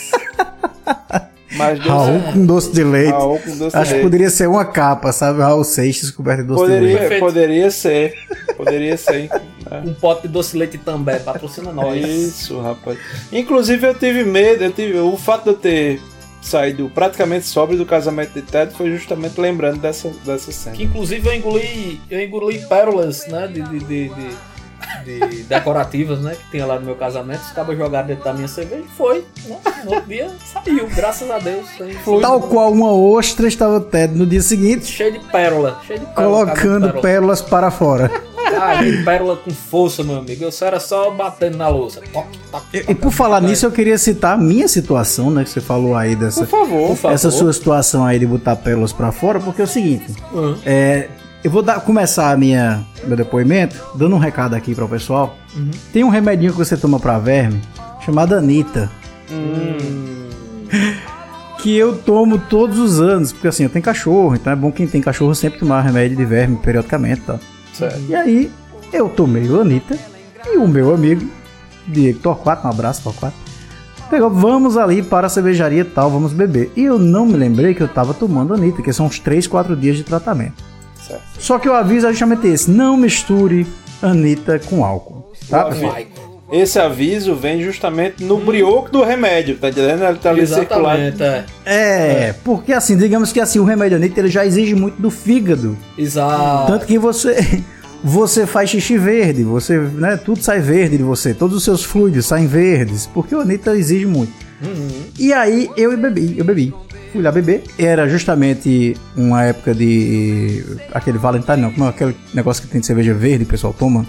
Mas doce, Raul com doce de leite. Raul com doce Acho de que leite. poderia ser uma capa, sabe? Raul Seixas coberto de doce Poderia, de leite. poderia ser. Poderia ser. Né? Um pote de doce de leite também, patrocina nós. Isso, rapaz. Inclusive eu tive medo, eu tive, o fato de eu ter saído praticamente sóbrio do casamento de Ted foi justamente lembrando dessa, dessa cena. Que inclusive eu engoli, eu engoli pérolas, né, de, de, de, de, de decorativas, né, que tinha lá no meu casamento. Estava jogado dentro da minha cerveja e foi, né, no outro dia saiu, graças a Deus. Foi, Tal qual uma ostra estava o Ted no dia seguinte, cheio de pérola, cheio de pérola. Colocando pérola. pérolas para fora. Ah, de pérola com força, meu amigo. Eu só era só batendo na louça. Toc, toc, E, toc, e por toc, falar toc, nisso, eu queria citar a minha situação, né? Que você falou aí dessa, Por favor. Por favor. essa sua situação aí de botar pérolas pra fora, porque é o seguinte, Uhum. é, eu vou dar, começar a minha, meu depoimento dando um recado aqui para o pessoal. Uhum. Tem um remedinho que você toma pra verme, chamado Anitta, Hum. que eu tomo todos os anos, porque assim, eu tenho cachorro, então é bom quem tem cachorro sempre tomar remédio de verme periodicamente, tá? Certo. E aí, eu tomei o Anitta e o meu amigo, Diego Torquato, um abraço, Torquato, Pegou, vamos ali para a cervejaria e tal, vamos beber. E eu não me lembrei que eu tava tomando Anitta, que são uns três, quatro dias de tratamento. Certo. Só que o aviso é justamente esse, não misture Anitta com álcool. Tá? Esse aviso vem justamente no brioco do remédio, tá entendendo? Ele tá ali circulado. É. é, porque assim, digamos que assim, o remédio Anitta ele já exige muito do fígado. Exato. Tanto que você... Você faz xixi verde, você, né, tudo sai verde de você, todos os seus fluidos saem verdes, porque o Anitta exige muito. Uhum. E aí eu bebi, eu bebi. Fui lá beber, era justamente uma época de... aquele Valentine, não, como é aquele negócio que tem de cerveja verde, o pessoal toma?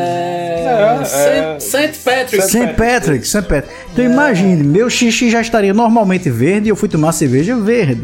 É... é Saint Patrick. Saint Patrick, Saint Patrick. Então é. Imagine, meu xixi já estaria normalmente verde e eu fui tomar cerveja verde.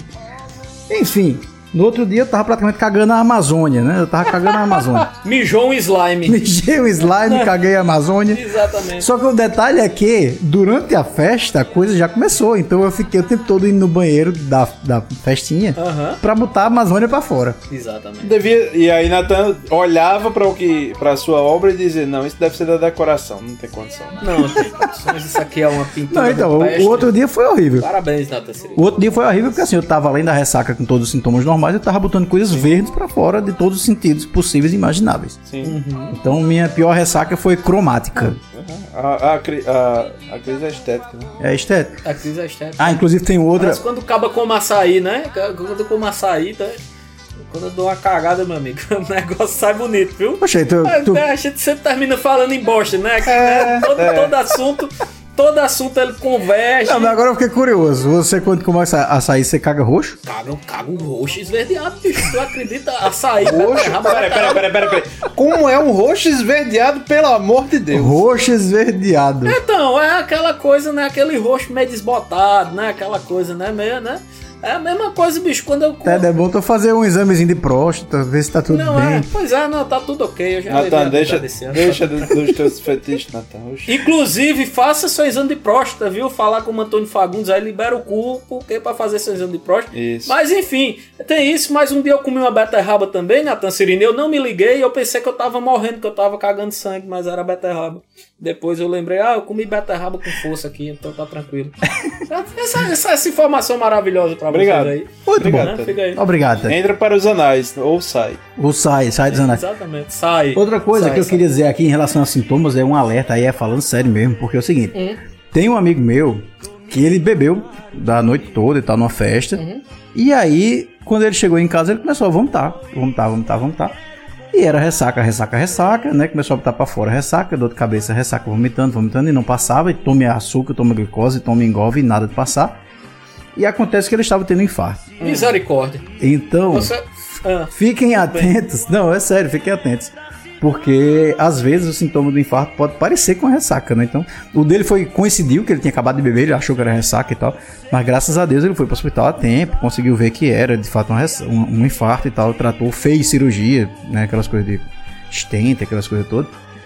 Enfim... No outro dia eu tava praticamente cagando na Amazônia, né? Eu tava cagando na Amazônia. Mijou um slime. Mijei um slime, caguei a Amazônia. Exatamente. Só que o detalhe é que, durante a festa, a coisa já começou. Então eu fiquei o tempo todo indo no banheiro da, da festinha uhum. pra botar a Amazônia pra fora. Exatamente. Devia, e aí Nathan olhava pra, o que, pra sua obra e dizia, não, isso deve ser da decoração, não tem condição. Não, não tem condições, isso aqui é uma pintura. Não, então, o, o outro dia foi horrível. Parabéns, Nathan. O outro dia foi horrível porque assim, eu tava além da ressaca com todos os sintomas normais, mas eu tava botando coisas Sim. verdes pra fora de todos os sentidos possíveis e imagináveis. Sim. Uhum. Então minha pior ressaca foi cromática. Uhum. A, a, a, a crise é estética, né? É estética. A crise é estética. Ah, inclusive tem outra. Mas quando acaba com açaí, né? Quando come açaí, tá? Quando eu dou uma cagada, meu amigo, o negócio sai bonito, viu? Poxa, tu, tu... A gente sempre termina falando em bosta, né? Que, é, né? Todo, é. todo assunto... Todo assunto ele converge. Não, mas agora eu fiquei curioso. Você, quando começa a sair, você caga roxo? Caga, caga um roxo esverdeado, bicho. Tu acredita? Açaí, roxo? Peraí, peraí, peraí, peraí. Pera. Como é um roxo esverdeado, pelo amor de Deus? Roxo esverdeado. Então, é aquela coisa, né? Aquele roxo meio desbotado, né? Aquela coisa, né? Meio, né? É a mesma coisa, bicho, quando eu... É, é bom tu fazer um examezinho de próstata, ver se tá tudo não, bem. É, pois é, não, tá tudo ok. Eu já Natan, deixa, deixa dos, dos teus fetiches, Natan. Inclusive, faça seu exame de próstata, viu? Falar com o Antônio Fagundes, aí libera o cu, porque pra fazer seu exame de próstata. Isso. Mas enfim, tem isso, mas um dia eu comi uma beterraba também, Natan Cirine, eu não me liguei, eu pensei que eu tava morrendo, que eu tava cagando sangue, mas era beterraba. Depois eu lembrei, ah, eu comi beterraba com força aqui, então tá tranquilo. essa, essa, essa informação maravilhosa pra Obrigado. vocês aí. Muito Obrigado. bom. Fica aí. Obrigado. Entra para os anais, ou sai. Ou sai, sai dos anais. Exatamente, sai. Outra coisa sai, que eu sai. queria dizer aqui em relação a sintomas é um alerta aí, é falando sério mesmo, porque é o seguinte, uhum. tem um amigo meu que ele bebeu da noite toda e tal, numa festa, uhum. e aí, quando ele chegou em casa, ele começou a vomitar, vomitar, vomitar, vomitar. E era ressaca, ressaca, ressaca, né? Começou a botar pra fora ressaca, dor de cabeça, ressaca, vomitando, vomitando, e não passava, e tome açúcar, tome glicose, tome engolve, e nada de passar. E acontece que ele estava tendo infarto. Misericórdia. Então, Você... ah, fiquem atentos. Bem. Não, é sério, fiquem atentos. Porque, às vezes, o sintoma do infarto pode parecer com a ressaca, né? Então, o dele foi, coincidiu que ele tinha acabado de beber, ele achou que era ressaca e tal. Mas, graças a Deus, ele foi para o hospital a tempo, conseguiu ver que era, de fato, um, um, um infarto e tal. Tratou, fez cirurgia, né? Aquelas coisas de stent, aquelas coisas todas.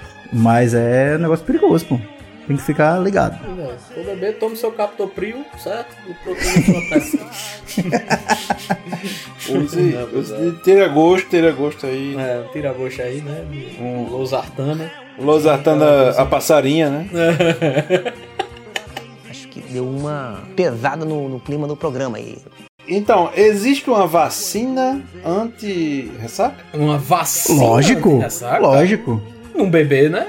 Mas é um negócio perigoso, pô. Tem que ficar ligado. Se for beber, tome seu captopril, certo? E proteja a sua pressão. Use, use tira gosto, tira gosto aí. É, tira gosto aí, né? Um losartana. Losartana, a passarinha, né? Acho que deu uma pesada no, no clima do programa aí. Então, existe uma vacina anti-ressaca? Uma vacina Lógico, anti-ressaca? Lógico. Um bebê, né?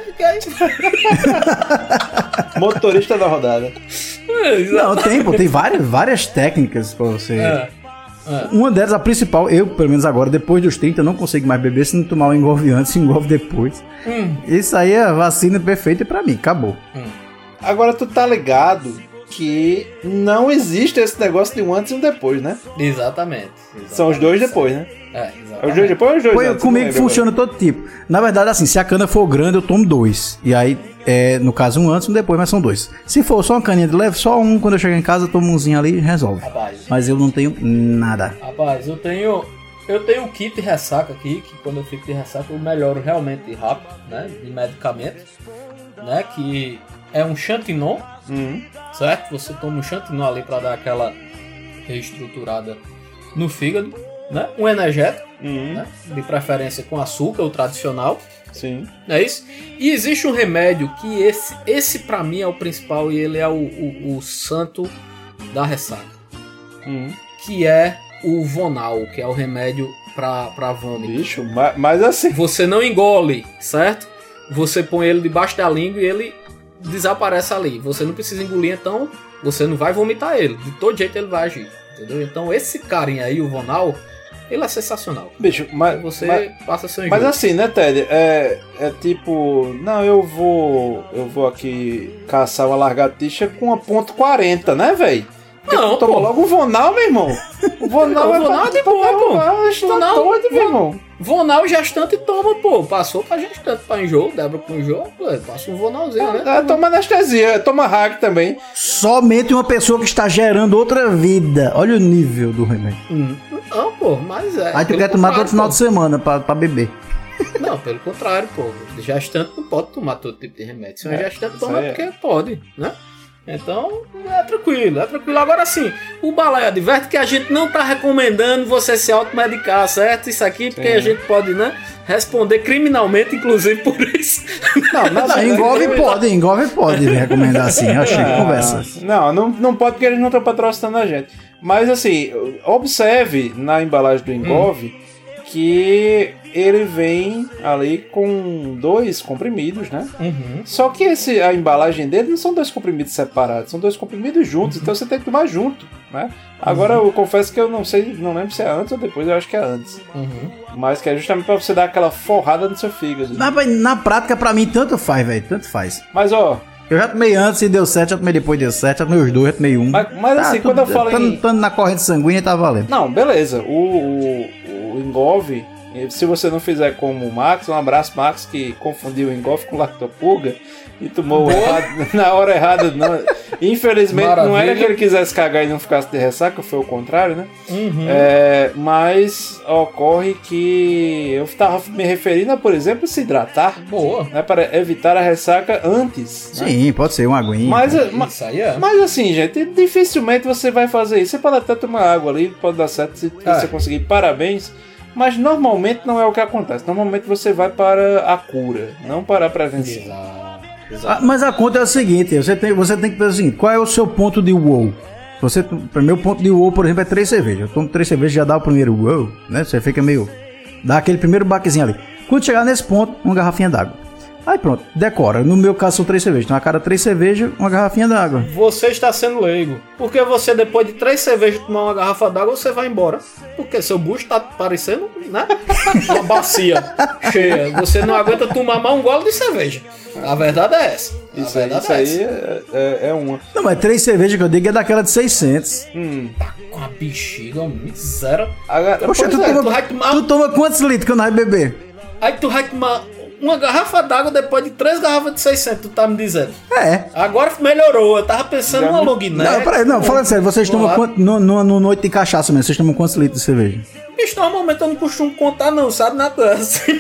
Motorista da rodada. Não, tem, pô, tem várias, várias técnicas pra você. É, é. Uma delas, a principal, eu, pelo menos agora, depois dos trinta, eu não consigo mais beber se não tomar o engolve antes e engolve depois. Hum. Isso aí é a vacina perfeita pra mim, acabou. Hum. Agora tu tá ligado que não existe esse negócio de um antes e um depois, né? Exatamente. exatamente. São os dois depois, né? É, é os dois depois ou os dois Foi, antes? comigo funciona todo tipo. Na verdade, assim, se a cana for grande, eu tomo dois. E aí, é, no caso, um antes e um depois, mas são dois. Se for só uma caninha de leve, só um, quando eu chegar em casa, eu tomo umzinho ali e resolve. Rapaz, mas eu não tenho nada. Rapaz, eu tenho... Eu tenho um kit de ressaca aqui, que quando eu fico de ressaca eu melhoro realmente rápido, né? De medicamento, né? Que é um Xantinon, uhum. certo? Você toma um Xantinon ali pra dar aquela reestruturada no fígado. né? Um energético, Uhum. né? De preferência com açúcar, o tradicional. Sim. Não é isso? E existe um remédio que esse, esse para mim é o principal e ele é o, o, o santo da ressaca. Uhum. Que é o Vonal, que é o remédio pra, pra vômito. Bicho, mas, mas assim... Você não engole, certo? Você põe ele debaixo da língua e ele desaparece ali. Você não precisa engolir, então você não vai vomitar ele. De todo jeito ele vai agir, entendeu? Então esse carinha aí, o Vonal, ele é sensacional. Bicho, mas... Você mas, passa seu mas enjoo. assim, né, Ted? É, é tipo... Não, eu vou... Eu vou aqui caçar uma lagartixa com uma ponto quarenta, né, velho? Não, Toma pô. logo o Vonal, meu irmão. O Vonal, Não, o Vonal é de boa, pô. Tá Vonal- doido, meu irmão. Vonal gestante toma, pô. Passou pra gestante pra enjoo, Débora com enjoo, pô, passa um Vonalzinho, né? É, toma anestesia, toma hack também. Somente uma pessoa que está gerando outra vida. Olha o nível do remédio. Hum. Não, pô, mas é. Aí tu pelo quer tomar todo contrário, final pô. de semana pra, pra beber. Não, pelo contrário, pô. Gestante não pode tomar todo tipo de remédio. Se uma É, gestante isso toma aí é é. porque pode, né? Então, é tranquilo, é tranquilo. Agora sim, o Balaio adverte que a gente não tá recomendando você se automedicar, certo? Isso aqui, porque Sim. a gente pode, né, responder criminalmente, inclusive, por isso. Não, na Não, engolve pode, engolve pode recomendar assim. Eu achei que Ah, conversa. Não, não, não pode porque eles não estão patrocinando a gente. Mas assim, observe na embalagem do Engolve que ele vem ali com dois comprimidos, né? Uhum. Só que esse, a embalagem dele não são dois comprimidos separados, são dois comprimidos juntos, então você tem que tomar junto, né? Agora eu confesso que eu não sei, não lembro se é antes ou depois, eu acho que é antes. Uhum. Mas que é justamente pra você dar aquela forrada no seu fígado. Mas, mas, na prática, pra mim, tanto faz, velho. Tanto faz. Mas ó, Eu já tomei antes e deu certo, já tomei depois e deu certo, já tomei os dois, já tomei um. mas, mas assim, quando eu falo em... Estando na corrente sanguínea, tá valendo. Não, beleza. O, o, o Engolve, se você não fizer como o Max, um abraço, Max, que confundiu o Engolve com lactopurga e tomou o errado, na hora errada. Não. Infelizmente, não Maravilha. era que ele quisesse cagar e não ficasse de ressaca, foi o contrário, né? Uhum. É, mas ocorre que eu estava me referindo a, por exemplo, se hidratar, Boa. né, para evitar a ressaca antes. Né? Sim, pode ser uma aguinha. Mas, Isso mas, aí é. mas assim, gente, dificilmente você vai fazer isso. Você pode até tomar água ali, pode dar certo se É. você conseguir, parabéns. Mas normalmente não é o que acontece. Normalmente você vai para a cura, não para a prevenção. Exato. Ah, Exato. mas a conta é a seguinte, você tem, você tem que pensar assim, qual é o seu ponto de wow? Você, o meu ponto de wow, por exemplo, é três cervejas. Eu tomo três cervejas, já dá o primeiro wow, né? Você fica meio... Dá aquele primeiro baquezinho ali. Quando chegar nesse ponto, uma garrafinha d'água. Aí pronto, decora. No meu caso são três cervejas. Então a cada três cervejas, uma garrafinha d'água. Você está sendo leigo. Porque você, depois de três cervejas tomar uma garrafa d'água, você vai embora. Porque seu bucho tá parecendo, né? Uma bacia cheia. Você não aguenta tomar mais um gole de cerveja. A verdade é essa. A Isso aí, verdade isso é aí essa. é, é, é uma. Não, mas três cervejas que eu digo é daquela de seiscentos. Hum. Com a bexiga, miséria. Agora, Poxa, tu, pois é, toma, tu vai tomar- tu toma quantos litros que eu não vai beber? Aí tu vai tomar uma garrafa d'água depois de três garrafas de seiscentos, tu tá me dizendo. É. Agora melhorou, eu tava pensando Já numa me- long neck. Não, peraí, não, falando sério, vocês tomam Claro. quanto, no, no, no noite de cachaça mesmo, vocês tomam quantos litros de cerveja? Bicho, normalmente eu não costumo contar não, sabe, Natan? Assim.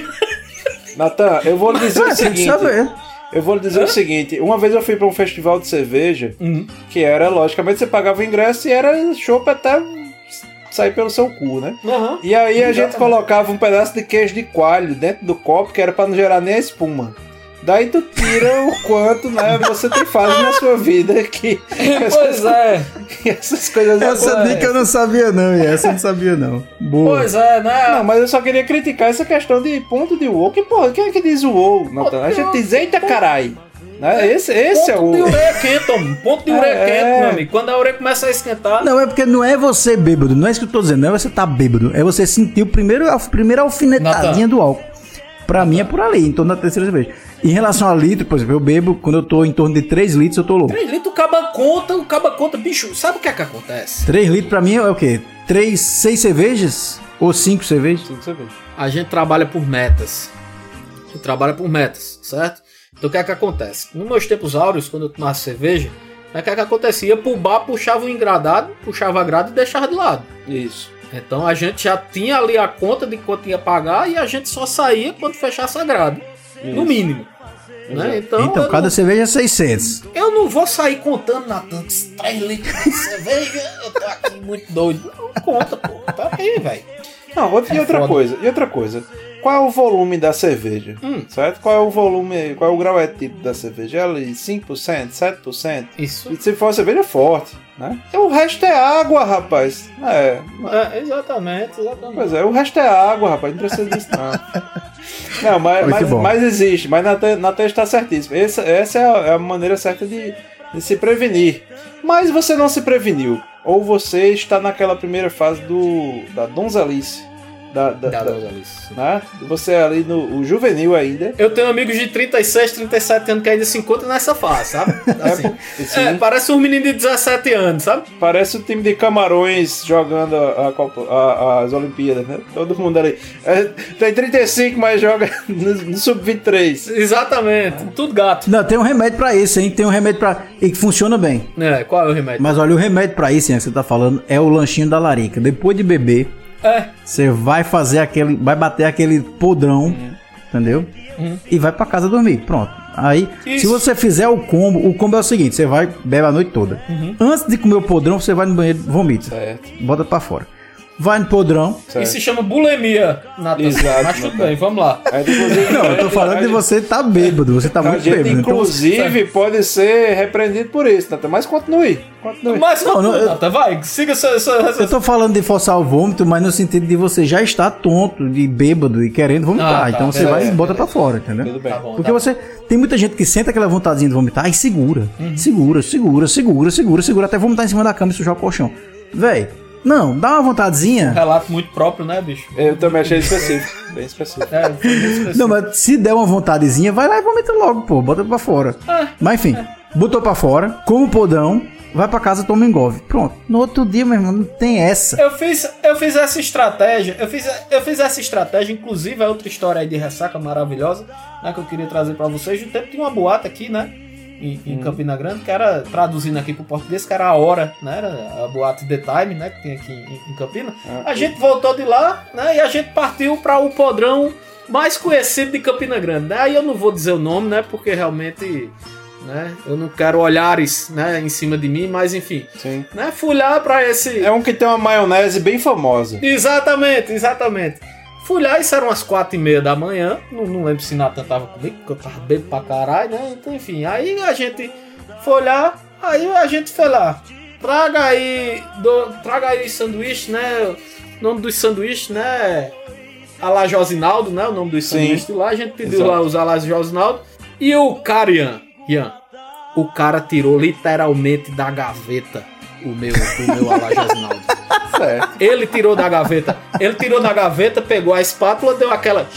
Natan, eu vou lhe dizer o É, tem que seguinte. saber. Eu vou lhe dizer o seguinte. Uma vez eu fui para um festival de cerveja, Uhum. que era, logicamente, você pagava o ingresso e era chopp até sair pelo seu cu, né? Uhum. E aí a gente Exatamente. colocava um pedaço de queijo de coalho dentro do copo, que era para não gerar nem a espuma. Daí tu tira o quanto, né, você tem fase na sua vida que Pois é, que essas coisas Essa acontecem. dica eu não sabia não, e essa eu não sabia não. Boa. pois é, né? Não, mas eu só queria criticar essa questão de ponto de WoW. Que porra, quem é que diz o WoW, Natan? A gente diz eita carai. Né? Esse, esse é Ponto de o. ureia quente, homem. Ponto de ureia É. quente, meu amigo. Quando a ureia começa a esquentar. Não, é porque não é você bêbado, não é isso que eu tô dizendo, não é você tá bêbado, é você sentir o primeiro, a primeira alfinetadinha do álcool. Pra mim é por ali, em torno da terceira cerveja. Em relação a litro, por exemplo, eu bebo, quando eu tô em torno de três litros, eu tô louco. três litros, o caba conta, o caba conta. Bicho, sabe o que é que acontece? três litros pra mim é o quê? três, seis cervejas? Ou cinco cervejas? A gente trabalha por metas. A gente trabalha por metas, certo? Então o que é que acontece? Nos meus tempos áureos, quando eu tomava cerveja, o que é que acontecia? Ia pro bar, puxava o engradado, puxava a grade e deixava de lado. Isso. Então a gente já tinha ali a conta de quanto ia pagar e a gente só saía quando fechasse a grade. No mínimo. Né? Então, Então, eu, cada não, cerveja é seiscentos. eu não vou sair contando na três litros de cerveja, eu tô aqui muito doido. Não conta, pô. Pera aí, velho. Não, outra, É e outra foda. coisa, e outra coisa. Qual é o volume da cerveja? Hum. Certo? Qual é o volume, qual é o grau etílico da cerveja? É ali cinco por cento, sete por cento? Isso. E se for cerveja forte, né? O resto é água, rapaz. É. É, exatamente, exatamente. Pois é, o resto é água, rapaz. Não precisa disso, não. Não, mas, Muito mas, bom. mas existe. Mas na, te, na testa está certíssimo. Essa, essa é, a, é a maneira certa de, de se prevenir. Mas você não se preveniu. Ou você está naquela primeira fase do da donzelice. Da, da, Da da- Alice. né? Você é ali no o juvenil ainda. Eu tenho amigos de trinta e seis, trinta e sete anos que ainda se encontram nessa fase, sabe? Assim, Sim. é, parece um menino de dezessete anos, sabe? Parece o time de Camarões jogando a, a Copa- a- as Olimpíadas, né? Todo mundo ali. É, tem trinta e cinco, mas joga no, no sub vinte e três. Exatamente, tudo gato. Não, tem um remédio pra isso, hein? Tem um remédio pra... E que funciona bem. É, qual é o remédio? Mas olha, o remédio pra isso, hein, que você tá falando, é o lanchinho da larica. Depois de beber, É, você vai fazer aquele... Vai bater aquele podrão, entendeu? E vai pra casa dormir. Pronto. Aí, Isso. se você fizer o combo, o combo é o seguinte, você vai, bebe a noite toda. Antes de comer o podrão, você vai no banheiro, vomita. Certo. Bota pra fora. Vai no podrão. isso se chama bulimia, Natan. Exato, Mas tudo Natan. bem, vamos lá. A gente, inclusive, Não, eu tô a falando de gente- você tá bêbado, você tá A muito gente, bêbado. Então, inclusive, pode ser repreendido por isso, Natan. Mas continue. Continue. Mas Não, não, eu- Natan, vai, siga seu... seu, eu seu... tô falando de forçar o vômito, mas no sentido de você já estar tonto, de bêbado e querendo vomitar. Ah, tá, então você beleza, vai e bota beleza. pra fora, entendeu? Tudo bem. Tá bom, Porque tá você. Tem muita gente que sente aquela vontadezinha de vomitar e segura. Segura, segura, segura, segura, segura, até vomitar em cima da cama e sujar o colchão. Véi, não, dá uma vontadezinha. bom. Relato muito próprio, né, bicho? Eu também achei específico. Bem específico. É, foi muito específico. Não, mas se der uma vontadezinha, vai lá e vomita logo, pô. Bota pra fora. Ah, Mas enfim, botou pra fora, come o podrão, vai pra casa, toma um engove. Pronto. No outro dia, meu irmão, não tem essa. Eu fiz, eu fiz essa estratégia, eu fiz, eu fiz essa estratégia, inclusive é outra história aí de ressaca maravilhosa, né, que eu queria trazer pra vocês. No tempo tinha uma boate aqui, né, em, em Campina Grande, que era, traduzindo aqui pro português, que era a hora, né, era a boate The Time, né, que tem aqui em, em Campina. A gente voltou de lá, né, e a gente partiu pra o podrão mais conhecido de Campina Grande, né. Aí eu não vou dizer o nome, né, porque realmente... Né? Eu não quero olhares, né, em cima de mim, mas enfim, Sim. né, fui lá pra esse... É um que tem uma maionese bem famosa. Exatamente, exatamente. Fui lá, isso eram umas quatro e meia da manhã. Não, não lembro se Natan tava comigo, porque eu tava bêbado pra caralho, né? Então, enfim, aí a gente foi lá, aí a gente foi lá. Traga aí, do, traga aí sanduíche, né? O nome dos sanduíches, né? Alá Josinaldo, né? O nome dos Sim. sanduíches de lá. A gente pediu Exato. lá os Alá Josinaldo. E o cara, Ian, Ian, o cara tirou literalmente da gaveta o meu, o meu Alá Josinaldo. Certo. Ele tirou da gaveta. Ele tirou da gaveta, pegou a espátula, deu aquela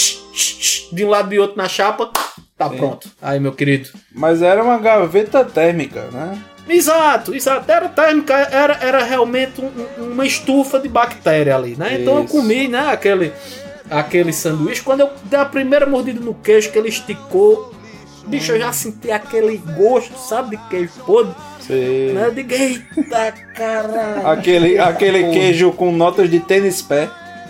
de um lado e outro na chapa. Tá pronto. Aí, meu querido. Mas era uma gaveta térmica, né? Exato, exato. Era térmica, era, era realmente um- um- uma estufa de bactéria ali, né? Então eu Isso. comi, né, aquele, aquele sanduíche. Quando eu dei a primeira mordida no queijo, que ele esticou, bicho, eu já senti aquele gosto, sabe, de queijo podre. Você... Né? Eu digo, eita caralho. Aquele, aquele Porra. queijo com notas de tênis pé.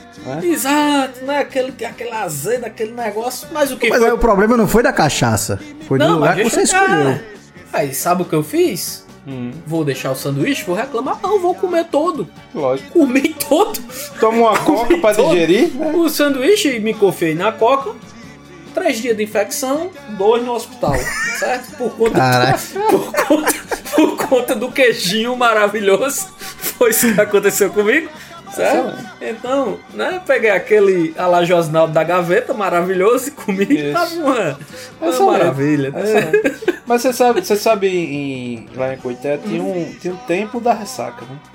Exato, né? Aquele, aquele azedo, aquele negócio. Mas o que Mas foi? aí o problema não foi da cachaça. Foi do lugar que deixa você eu- escolheu. Ah, Aí, sabe o que eu fiz? Hum, Vou deixar o sanduíche, vou reclamar. Não, vou comer todo. lógico. Comi todo. Toma uma coca pra todo. digerir, né? O sanduíche me confiei na coca. Três dias de infecção, dois no hospital. Certo? Por conta, Caralho. por conta, por conta do queijinho maravilhoso. Foi isso que aconteceu comigo. Certo? Então, né? Peguei aquele Alá Josinaldo da gaveta maravilhoso e comi. Isso. Tava uma, uma Excelente. maravilha. né? Excelente. Mas você sabe, você sabe em, lá em Coité tinha um, tinha um tempo da ressaca, né?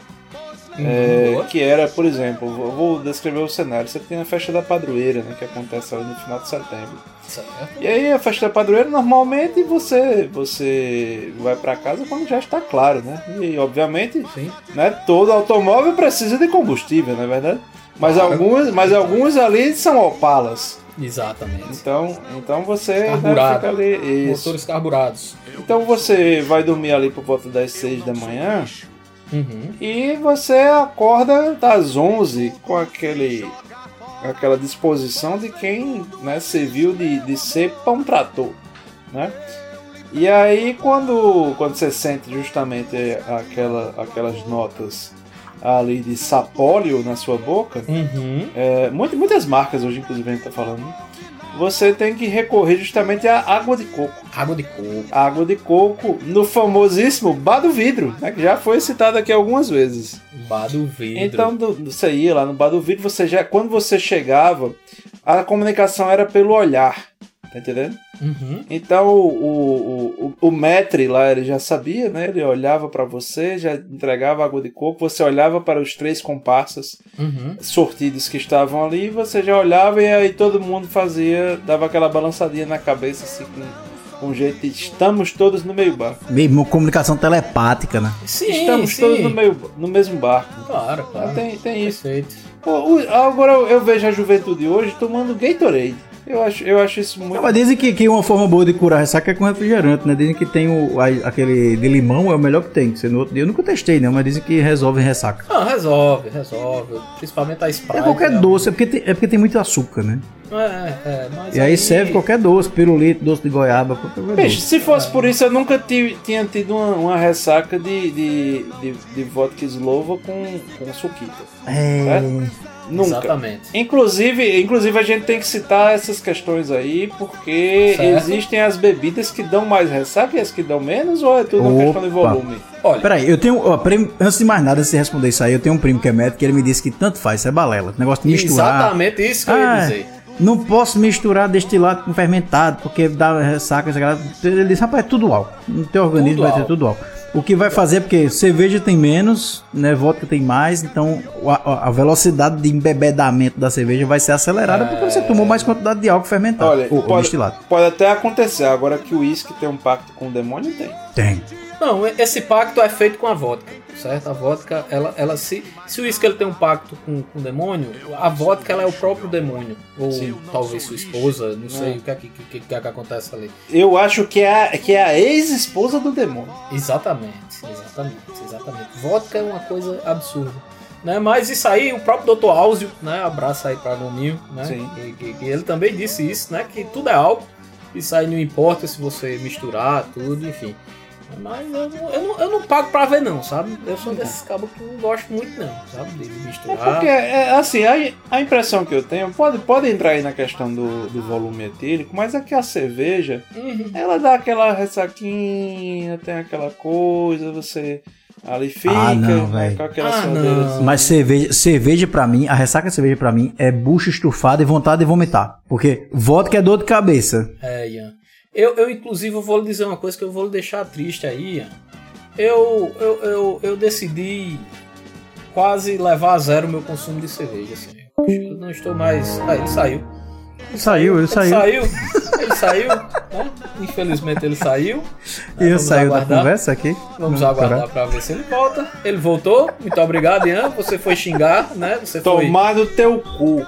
É, Boa. que era, por exemplo, eu vou descrever o cenário. Você tem a festa da padroeira, né? Que acontece ali no final de setembro. Certo. E aí a festa da padroeira normalmente você você vai pra casa quando já está claro, né? E obviamente, Sim. né, todo automóvel precisa de combustível, não é verdade? Mas Claro. alguns, mas alguns ali são Opalas. Exatamente. Então, então você né, Carburado. fica ali. Isso. Motores carburados. Então você vai dormir ali por volta das seis da manhã Uhum. e você acorda das onze com aquele aquela disposição de quem, né, serviu de, de ser pão trator, né? E aí quando, quando você sente justamente aquela, aquelas notas ali de sapólio na sua boca, Uhum. é, muitas, muitas marcas hoje, inclusive, a gente tá falando, você tem que recorrer justamente à água de coco. Água de coco. Água de coco no famosíssimo bar do vidro, né, que já foi citado aqui algumas vezes. Bar do vidro. Então do- você ia lá no bar do vidro, você já, quando você chegava, a comunicação era pelo olhar, tá entendendo? Uhum. Então o, o, o, o maître lá, ele já sabia, né? Ele olhava pra você, já entregava água de coco, você olhava para os três comparsas Uhum. sortidos que estavam ali, você já olhava e aí todo mundo fazia, dava aquela balançadinha na cabeça assim, com um jeito de estamos todos no meio barco. Mesmo comunicação telepática, né? Sim, Estamos sim. todos no, meio, no mesmo barco. Claro, claro. Tem, tem isso. Perfeito. Pô, o- agora eu, eu vejo a juventude hoje tomando Gatorade. Eu acho, eu acho isso muito... Não, mas dizem que, que uma forma boa de curar ressaca é com refrigerante, né? Dizem que tem o, a- aquele de limão, é o melhor que tem. Que você no outro dia, eu nunca testei, não, mas dizem que resolve ressaca. Não, resolve, resolve. Principalmente a Sprite. É qualquer né? doce, é porque, tem, é porque tem muito açúcar, né? É, é, mas E aí serve qualquer doce, pirulito, doce de goiaba, qualquer Peixe, doce. se fosse por isso, eu nunca ti- tinha tido uma, uma ressaca de, de, de, de vodka Slova com, com suquita. É... Certo? Nunca. Exatamente. Inclusive, inclusive, a gente tem que citar essas questões aí, porque Certo. existem as bebidas que dão mais ressaca e as que dão menos, ou é tudo uma questão de Opa. volume? Olha, Peraí, eu tenho. Ó, primo- antes de mais nada, antes de responder isso aí, eu tenho um primo que é médico que ele me disse que tanto faz, isso é balela. Negócio de misturar. exatamente isso que eu ia Ah, dizer. não posso misturar destilado com fermentado, porque dá ressaca. Essa galera. Ele disse, rapaz, é tudo álcool. No teu organismo Tudo vai ter álcool. tudo álcool. O que vai fazer, porque cerveja tem menos, né? Vodka tem mais, então a, a velocidade de embebedamento da cerveja vai ser acelerada porque você tomou mais quantidade de álcool fermentado. Olha, ou, ou pode, destilado. pode até acontecer, agora que o uísque tem um pacto com o demônio, tem. Tem. Não, esse pacto é feito com a vodka, certo? A vodka, ela, ela se, se o uísque ele tem um pacto com, com o demônio, a vodka ela é o próprio demônio, ou Sim. talvez sua esposa, não sei É. o que é que, que, que, é que acontece ali. Eu acho que é a, que é a ex-esposa do demônio. Exatamente, exatamente, exatamente. Vodka é uma coisa absurda. Né? Mas isso aí, o próprio doutor Áuzio, né? Abraço aí para Gominho, né? Sim. Que, que, que ele também disse isso, né? Que tudo é álcool. Isso aí não importa se você misturar tudo, enfim. Mas eu não, eu não, eu não pago pra ver não, sabe? Eu sou desses cabos que não gosto muito não, sabe? De É misturar. porque, é, assim, a, a impressão que eu tenho, pode, pode entrar aí na questão do, do volume etílico, mas é que a cerveja, Uhum. ela dá aquela ressaquinha, tem aquela coisa, você ali fica, Ah, não, né, velho. com aquela Ah, suadeira não. assim. Mas cerveja, cerveja pra mim, a ressaca de cerveja pra mim é bucho estufado e vontade de vomitar. Porque vodka é dor de cabeça. É, Ian. Eu, eu, inclusive, eu vou lhe dizer uma coisa que eu vou lhe deixar triste aí, Ian. Eu, eu, eu, eu decidi quase levar a zero o meu consumo de cerveja, assim. Eu não estou mais... Ah, ele saiu. Saiu, ele Ele saiu. saiu. Ele saiu, né? Infelizmente ele saiu. E eu Vamos saiu da aguardar. conversa aqui. Vamos Não, aguardar caralho. pra ver se ele volta. Ele voltou. Muito obrigado, Ian. Você foi xingar, né? Você foi... Tomar no teu cu.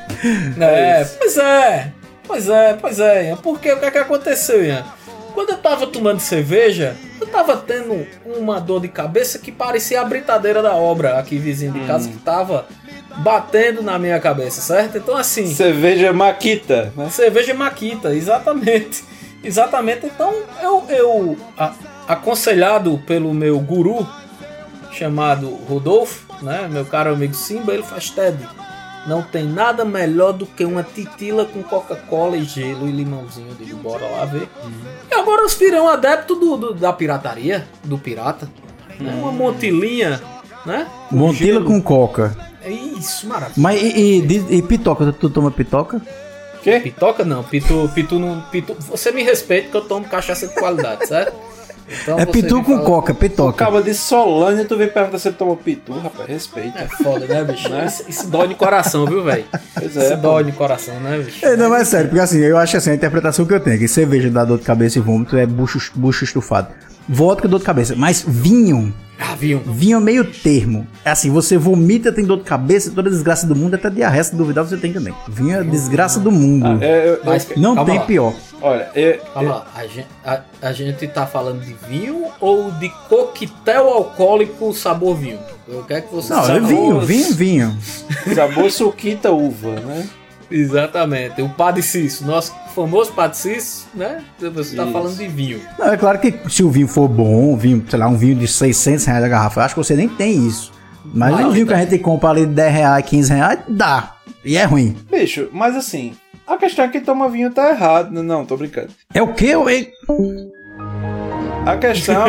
É, pois é, pois é, pois é, Ian. Porque o que é que aconteceu, Ian? Quando eu tava tomando cerveja, eu tava tendo uma dor de cabeça que parecia a britadeira da obra aqui vizinho de casa, que tava batendo na minha cabeça, certo? Então assim, Cerveja Maquita, né? cerveja Maquita, exatamente. Exatamente. Então eu, eu a- aconselhado pelo meu guru chamado Rodolfo, né, meu caro amigo Simba, ele faz Ted. Não tem nada melhor do que uma titila com Coca-Cola e gelo e limãozinho. Eu digo, bora lá ver. E agora eu virei um adepto do, do- da pirataria, do pirata. Né? Uma montilinha, né? Com Montila gelo. com coca. É isso, maravilha. Mas e, e, diz- e pitoca? Tu, tu toma pitoca? Quê? Pitoca não, pitu, pitu não. Pitu, você me respeita que eu tomo cachaça de qualidade, certo? Então É você pitu me com fala- coca, pitoca. Acaba de Solânia, tu vem perguntar se ele tomou pitu, rapaz, respeita. É foda, né, bicho? Isso, isso dói no coração, viu, velho? Pois Isso é, dói no coração, né, bicho? É, não, mas é sério, porque assim, eu acho assim, a interpretação que eu tenho é que cerveja dá dor de cabeça e vômito é bucho, bucho estufado. Vodka dor de cabeça, mas vinho, Ah, viu? vinho é meio termo. É assim, você vomita, tem dor de cabeça, toda desgraça do mundo, até diarreia, se duvidar você tem também. Vinho é desgraça do mundo. É, eu- Mas- eu- Não calma tem lá. pior. olha, eu, Calma lá, a gente, a, a gente tá falando de vinho ou de coquetel alcoólico sabor vinho? O que é que você Não, é sabe? vinho, vinho, vinho. eu- sabor suquita uva, né? Exatamente, o Padre Cício, nosso famoso Padre Cício, né? Você tá Isso. falando de vinho. Não, é claro que se o vinho for bom, vinho, sei lá, um vinho de seiscentos reais a garrafa, eu acho que você nem tem isso. Mas Vai, o vinho que tá. a gente compra ali de dez reais, quinze reais, dá. E é ruim. Bicho, mas assim, a questão é que quem toma vinho tá errado. Não, tô brincando. É o quê? Eu- eu- A questão...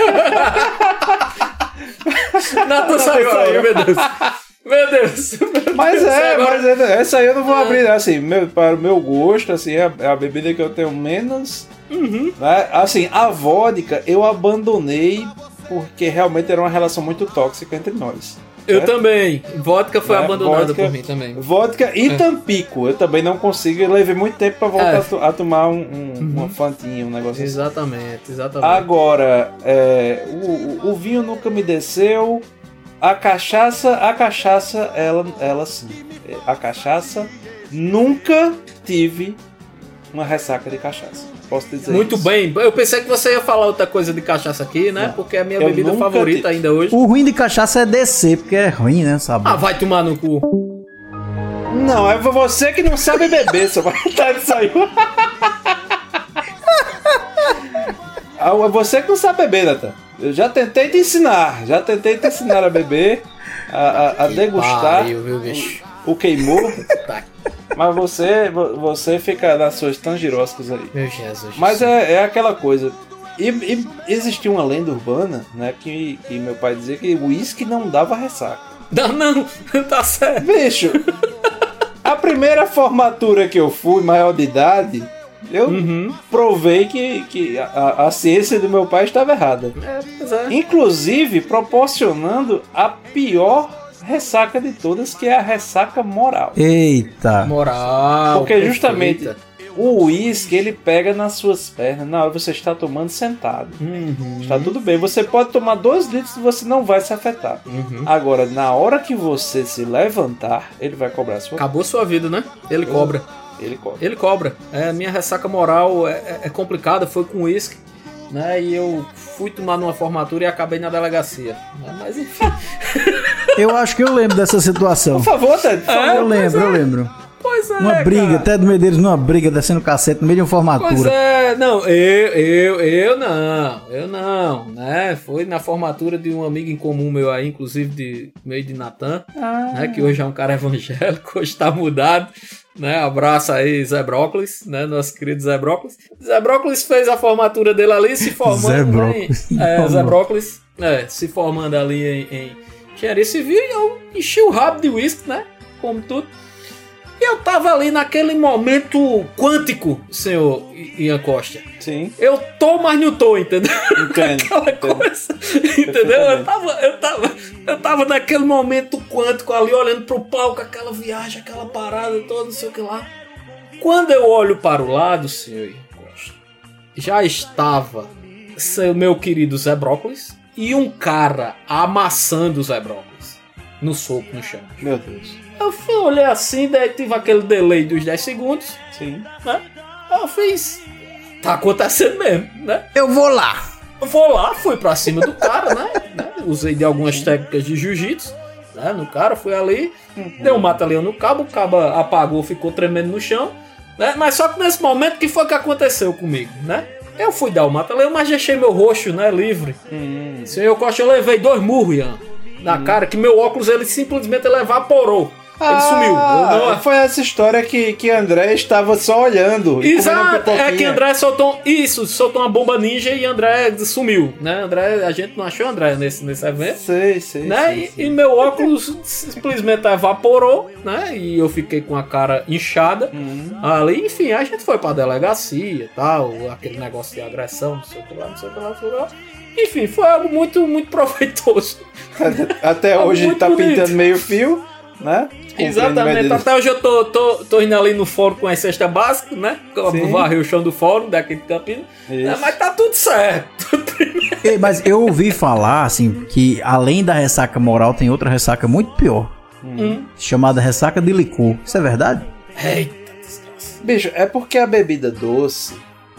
Natan saiu aí, meu Deus. Meu Deus. Mas é, Agora- mas é, essa aí eu não vou abrir, né? Assim, meu, para o meu gosto, assim, é a, é a bebida que eu tenho menos. Uhum. Né? Assim, a vodka eu abandonei porque realmente era uma relação muito tóxica entre nós. Eu certo? também. Vodka foi Né? abandonada Vodka- por mim também. Vodka e É. Tampico, eu também não consigo, eu levei muito tempo pra voltar É. a, to- a tomar um, um- Uhum. uma fantinha, um negócio assim. Exatamente, exatamente. Agora, é, o, o- o vinho nunca me desceu. A cachaça, a cachaça, ela, ela sim. A cachaça, nunca tive uma ressaca de cachaça. Posso dizer Muito isso. bem. Eu pensei que você ia falar outra coisa de cachaça aqui, né? Não. Porque é a minha Eu bebida nunca favorita tive. ainda hoje. O ruim de cachaça é descer, porque é ruim, né? Sabe? Ah, vai tomar no cu. Não, é você que não sabe beber, seu vontade saiu. Ah, é você que não sabe beber, Nathan. Eu já tentei te ensinar, já tentei te ensinar a beber, a, a, a degustar Pariu, viu, bicho? o, o queimou, Tá. mas você, vo- você fica nas suas tangiroscas aí. Meu Jesus. Mas é, é aquela coisa. E, e existia uma lenda urbana, né, que, que meu pai dizia que o uísque não dava ressaca. Não, não, tá certo. Bicho, a primeira formatura que eu fui, maior de idade, eu Uhum. provei que, que a, a ciência do meu pai estava errada. É, pois é. Inclusive proporcionando a pior ressaca de todas, que é a ressaca moral. Eita. Moral. Porque perfeita. justamente o uísque, ele pega nas suas pernas na hora que você está tomando sentado. Uhum. Está tudo bem, você pode tomar dois litros e você não vai se afetar. Uhum. Agora, na hora que você se levantar, ele vai cobrar a sua. Acabou sua vida, né? Ele cobra. Ele cobra. Ele cobra. É, minha ressaca moral é, é- é complicada, foi com uísque, né? E eu fui tomar numa formatura e acabei na delegacia. Né? Mas enfim. Eu acho que eu lembro dessa situação. Por favor, Ted, por favor. Eu lembro, eu lembro. Pois é, Uma briga, cara. até do Medeiros numa briga, descendo cacete no meio de uma Pois formatura. é, não, eu, eu, eu não, eu não, né? Foi na formatura de um amigo em comum meu aí, inclusive de meio de Natan, né? Que hoje é um cara evangélico, hoje tá mudado, né? Abraço aí, Zé Brócolis, né? Nosso querido Zé Brócolis. Zé Brócolis fez a formatura dele ali, se formando. Zé né, Brócolis. em- É, Zé Brócolis, é, se formando ali em, em engenharia civil, e eu enchi o rabo de uísque, né? Como tudo. E eu tava ali naquele momento quântico, senhor Ian Costa. Sim, Eu tô, mas não tô, entendeu? entendo. Aquela entendo. coisa, entendeu? Eu tava, eu tava, eu tava naquele momento quântico ali, olhando pro palco, aquela viagem, aquela parada toda, não sei o que lá. Quando eu olho para o lado, senhor Ian Costa, já estava seu meu querido Zé Brócolis e um cara amassando o Zé Brócolis no soco no chão. Meu Deus. Eu fui, olhei assim, daí tive aquele delay dos dez segundos, Sim. né? Eu fiz. Tá acontecendo mesmo, né? Eu vou lá. Eu vou lá, fui pra cima do cara, né? né? Usei de algumas técnicas de jiu-jitsu, né? No cara, fui ali, deu um mata-leão no cabo, o cabo apagou, ficou tremendo no chão, né? Mas só que nesse momento, que foi que aconteceu comigo, né? Eu fui dar o mata-leão, mas deixei meu roxo, né? Livre. Hum. Senhor Costa, eu levei dois murros, Ian, na cara, que meu óculos, ele simplesmente ele evaporou. Ele sumiu. Eu Ah, não- foi essa história que, que André estava só olhando. e comendo Exato, é pipoquinha. que André soltou isso, soltou uma bomba ninja e André sumiu, né? André, a gente não achou André nesse, nesse evento, Sei, sei. né? sei, E, sei. e meu óculos simplesmente evaporou, né? E eu fiquei com a cara inchada Hum. ali, enfim, a gente foi pra delegacia e tal, aquele negócio de agressão, não sei o que lá, não sei o que lá, não sei o que lá. Enfim, foi algo muito, muito proveitoso. Até Tá hoje muito tá bonito. pintando meio fio, né? Exatamente, até hoje eu tô, tô, tô indo ali no fórum com as cestas básicas, né? Sim. Varrer o chão do fórum daqui de Campinas. Isso. Né? Mas tá tudo certo. Ei, mas eu ouvi falar, assim, que além da ressaca moral, tem outra ressaca muito pior. Hum. Chamada ressaca de licor. Isso é verdade? Eita, Bicho, é porque a bebida doce,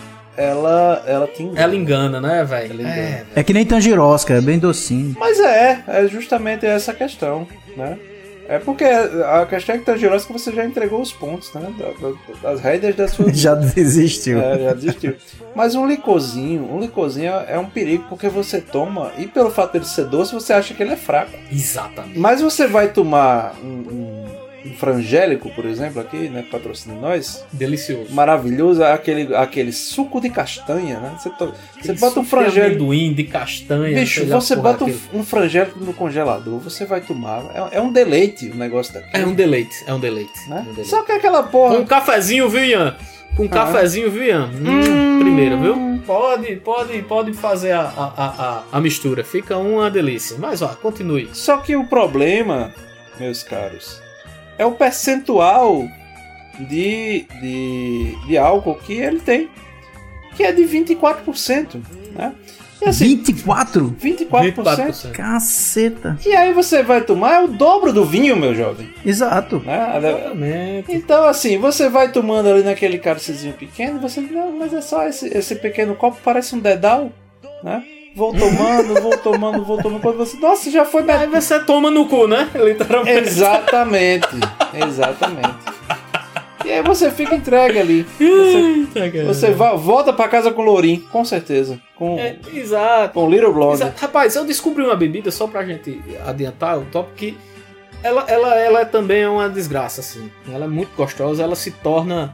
ela, ela tem... ela engana, né, velho? Ela engana. É, É que nem tangirosca, é bem docinho. Mas é, é justamente essa questão, né? É porque a questão é que tá girando que você já entregou os pontos, né? Da, da, das rédeas da sua vida. Já desistiu. É, já desistiu. Mas um licorzinho, um licorzinho é um perigo porque você toma, e pelo fato de ele ser doce, você acha que ele é fraco. Exatamente. Mas você vai tomar um, um, um frangélico, por exemplo, aqui, né? Patrocina nós. Delicioso. Maravilhoso, aquele, aquele suco de castanha, né? Você, to, você bota um De frangélico. amendoim, de castanha. Bicho, sei lá, você porra, bota um, aquele- um frangélico no congelador, você vai tomar. É, é um deleite o negócio daqui. É um deleite, é um deleite. Né? É um deleite. Só que aquela porra. Com um cafezinho, viu, Ian? Com um cafezinho, viu, Ian? Hum, primeiro, viu? Pode, pode, pode fazer a, a, a, a, a mistura. Fica uma delícia. Mas, ó, continue. Só que o problema, meus caros, é o percentual de, de, de álcool que ele tem, que é de vinte e quatro por cento, né? E assim, vinte e quatro? vinte e quatro por cento. vinte e quatro por cento. Caceta. E aí você vai tomar é o dobro do vinho, meu jovem. Exato. Né? Exatamente. Então, assim, você vai tomando ali naquele cálicezinho pequeno, você não, mas é só esse, esse pequeno copo, parece um dedal, né? Vou tomando, vou tomando, vou tomando. Quando você. Nossa, já foi. Aí você toma no cu, né? Literalmente. Exatamente, exatamente. E aí você fica entregue ali. Você, você vai, volta pra casa com lourinho, com certeza. Com, É, exato. com Little Blonde. Exato. Rapaz, eu descobri uma bebida, só pra gente adiantar o tópico, que ela, ela, ela também é uma desgraça, assim. Ela é muito gostosa, ela se torna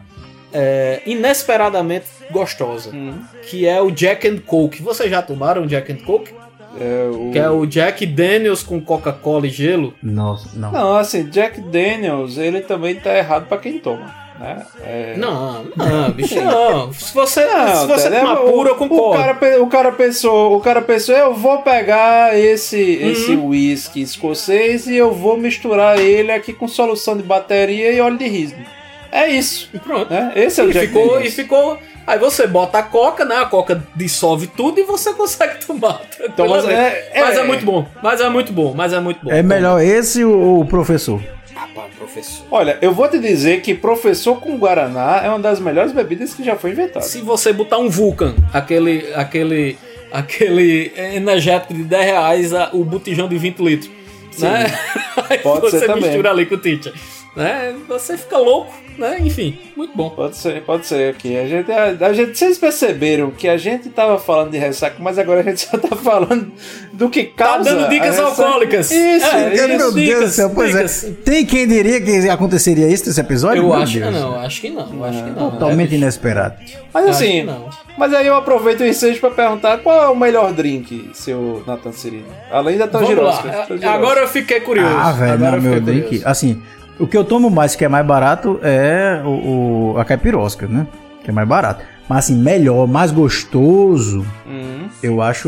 é, inesperadamente gostosa. Hum. Que é o Jack and Coke. Vocês já tomaram Jack and Coke? É, o... Que é o Jack Daniels com Coca-Cola e gelo. Nossa, não. Não, assim, Jack Daniels, ele também tá errado pra quem toma. Né? É... Não, não, bicho, não. Se você, Não, se você tá, tomar né? puro, eu o, concordo. o, cara, pe- o cara pensou, o cara pensou, eu vou pegar esse Uhum. esse whisky escocês e eu vou misturar ele aqui com solução de bateria e óleo de risco. É isso. E pronto. Né? Esse é o E Jack ficou, Daniels. e ficou. Aí você bota a coca, né? A coca dissolve tudo e você consegue tomar. Então, mas tranquilamente. é- mas é é- muito bom. Mas é muito bom. Mas é muito bom. É melhor esse ou o professor? Rapaz, professor. Olha, eu vou te dizer que professor com Guaraná é uma das melhores bebidas que já foi inventada. Se você botar um Vulcan, aquele, aquele, aquele energético de dez reais, a- o botijão de vinte litros, né? Aí Pode você ser também. mistura ali com o teacher, né? Você fica louco, né? Enfim, muito bom. Pode ser, pode ser aqui. A gente, a, a gente, vocês perceberam que a gente tava falando de ressaca, mas agora a gente só tá falando do que Tá causa. dando dicas a ressaca. alcoólicas. Isso, É, isso. Meu Deus do dicas, céu, pois dicas. é. Tem quem diria que aconteceria isso nesse episódio? Eu Meu acho que Deus. não, acho que não, acho que não. Totalmente É, inesperado. Mas acho assim, que não. mas aí eu aproveito o ensejo pra perguntar qual é o melhor drink, seu Nathan Cirino? Além da Vamos Tangerosca. lá. Agora eu fiquei curioso. Ah, velho, Agora não, eu meu fiquei drink. curioso. Assim, o que eu tomo mais, que é mais barato, é o, o- a caipirosca, né? Que é mais barato. Mas assim, melhor, mais gostoso, Hum, eu acho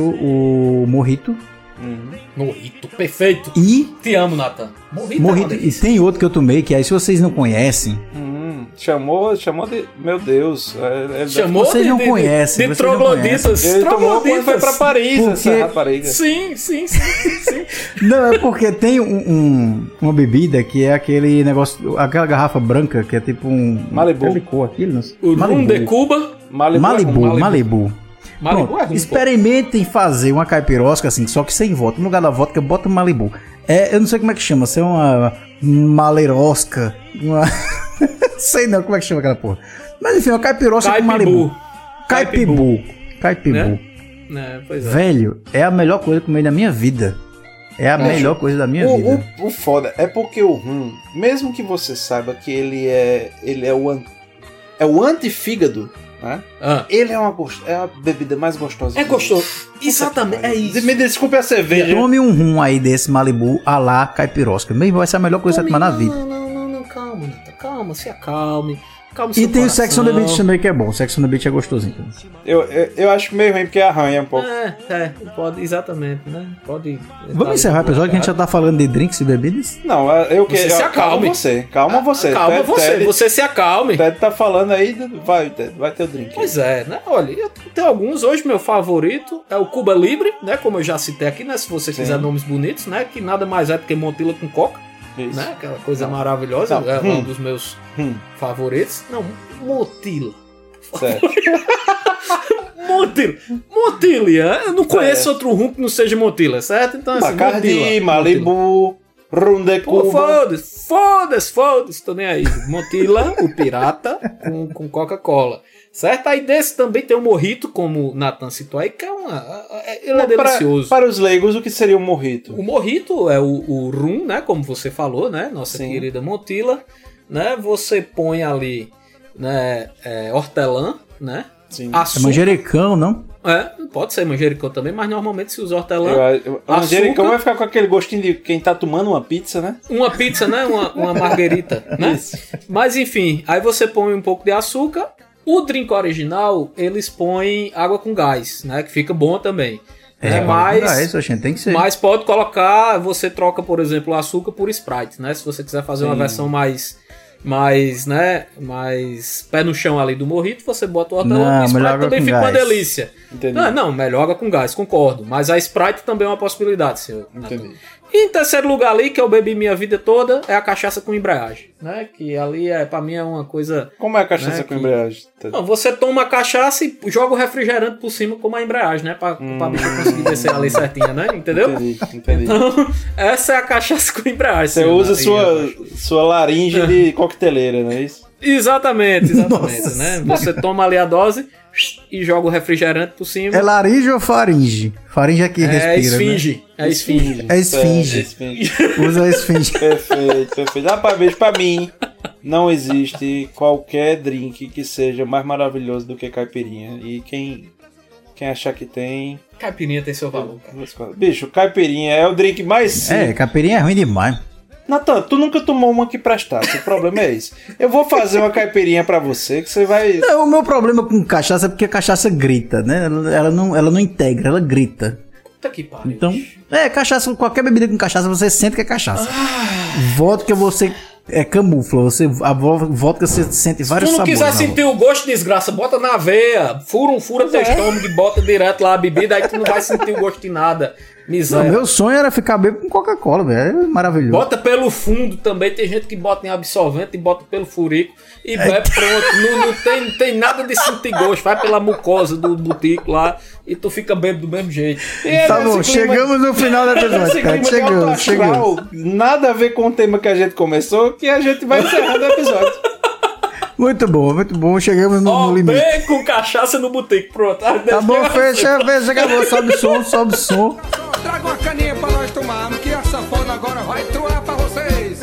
o morrito. hum. Morrito, perfeito. E Te amo, Nathan. Morrito, morrito. é uma E tem outro que eu tomei, que aí se vocês não conhecem, Hum, chamou, chamou de. Meu Deus. É, é- Chamou Vocês de, não de, conhecem, de vocês não trogloditas. Ele tomou quando foi pra Trogloditas. Paris, Porque- essa rapariga. Sim, sim, sim, sim. não, é porque tem um, um- uma bebida que é aquele negócio, aquela garrafa branca que é tipo um Malibu. É licor, aquilo, não sei. O Rum Malibu. de Cuba. Malibu. Malibu, Malibu. Malibu. Malibu Pronto, é rum, pô. experimentem fazer uma caipirosca assim, só que sem vodka. No lugar da vodka, bota Malibu. É, eu não sei como é que chama, se é uma malerosca, uma... sei não como é que chama aquela porra. Mas enfim, uma caipirosca com Malibu. Caipibu. Caipibu. Caipibu. Né? É, pois é. Velho, é a melhor coisa que eu comi na minha vida. É a melhor coisa da minha O, vida. o, o foda é porque o rum, mesmo que você saiba que ele é ele é o an- é o antifígado, né? Ah, Ele é uma gost- é a bebida mais gostosa. é que gostoso. Exatamente, é isso. Me desculpe a cerveja. Tome um rum aí desse Malibu a lá caipirosca. Mesmo vai ser a melhor coisa que você vai tomar na vida. Não, não, não, não, calma, Nathan, calma, se acalme. Calma E seu tem o coração. Sex on the Beach também que é bom. O Sex on the Beach é gostosinho. Eu, eu, eu acho meio ruim porque arranha um pouco. É, é, pode, exatamente, né? Pode. Vamos encerrar o episódio que a gente já tá falando de drinks e bebidas. Não, eu que Você se eu- calma acalme. você, calma você. Calma Ted- você, Ted- você se acalme. Ted tá falando aí, vai, Ted, vai ter o drink. Pois é, né? Olha, eu tenho alguns. Hoje, meu favorito é o Cuba Libre, né? Como eu já citei aqui, né? Se você Sim. quiser nomes bonitos, né? Que nada mais é do que Montila com Coca, Isso. né? Aquela coisa Não. maravilhosa. Não. É Hum. um dos meus Hum, favoritos. Não, Motila. certo. Motila. Motila. Eu não conheço Certo. outro rum que não seja Motila, certo? Então, assim, Bacardi, Motila. Malibu, rum de Pô, Cuba. foda-se, foda-se, foda-se, tô nem aí. Montila, o pirata, com, com Coca-Cola. Certo? Aí desse também tem o mojito, como o Nathan citou aí, que é uma... Ele é delicioso. Para, para os leigos, o que seria um mojito? O mojito é o, o rum, né? Como você falou, né? Nossa Sim. querida Montila, né? Você põe ali, né? É, hortelã, né? Sim. É Açúcar. manjericão, não? É, pode ser manjericão também, mas normalmente se usa hortelã. Eu, eu, o manjericão açúcar. vai ficar com aquele gostinho de quem tá tomando uma pizza, né? Uma pizza, né? Uma, uma marguerita, né? Isso. Mas enfim, aí você põe um pouco de açúcar. O drink original, eles põem água com gás, né? Que fica bom também. É, mas, ah, isso, gente, tem que ser. mas pode colocar, você troca, por exemplo, o açúcar por Sprite, né? Se você quiser fazer Sim. uma versão mais, mais, né? Mais pé no chão ali do mojito, você bota o hortelã Não, e melhor Sprite água também com fica uma gás. delícia. Entendi. Não, não, melhor água com gás, concordo. Mas a Sprite também é uma possibilidade, seu. Entendi. E em terceiro lugar ali, que eu bebi minha vida toda, é a cachaça com embreagem, né? Que ali, é, pra mim, é uma coisa... Como é a cachaça Né, com que- embreagem? Não, você toma a cachaça e joga o refrigerante por cima como a embreagem, né? Pra, Hum. pra bicha conseguir descer ali certinha, né? Entendeu? Entendi, entendi. Então, essa é a cachaça com embreagem. Você senhor usa Natan, sua, eu acho. sua laringe de coqueteleira, não é isso? Exatamente, exatamente, Nossa. né? Você toma ali a dose e joga o refrigerante por cima. É laringe ou faringe? Faringe é que É respira, esfinge. É esfinge. É esfinge. É, esfinge. né? Usa a esfinge. Perfeito, perfeito. Rapaz, beijo pra mim. Não existe qualquer drink que seja mais maravilhoso do que caipirinha. E quem, quem achar que tem... Caipirinha tem seu valor, cara. Bicho, caipirinha é o drink mais simples. É, caipirinha é ruim demais. Natan, tu nunca tomou uma que prestasse. O problema é esse. Eu vou fazer uma caipirinha pra você que você vai... Não, o meu problema com cachaça é porque a cachaça grita, né? Ela, ela não, ela não integra, ela grita. Puta que pariu. Então, é, cachaça, qualquer bebida com cachaça você sente que é cachaça. Vodka você é camufla, você, a vo- vodka você sente Se vários tu não sabores. quiser na sentir o gosto de desgraça, bota na veia. Fura um fura teu estômago e bota direto lá a bebida, aí tu não vai sentir o gosto de nada. Não, Miséria. meu sonho era ficar bêbado com Coca-Cola, velho. É maravilhoso. Bota pelo fundo também. Tem gente que bota em absorvente e bota pelo furico e bebe pronto. Não, não, tem, não tem nada de sentir gosto. Vai pela mucosa do butico lá e tu fica bêbado do mesmo jeito. E é Tá nesse bom, clima- chegamos no final da é nesse episódio, cara. clima de alto Chegamos, astral, chegamos. nada a ver com o tema que a gente começou, que a gente vai encerrando o episódio. Muito bom, muito bom. Chegamos no, Ó, no limite. bem com cachaça no boteco. Pronto. Tá bom, fecha, fecha, acabou. Sobe o som, sobe o som. Traga uma caninha pra nós tomarmos, que a sanfona agora vai troar pra vocês.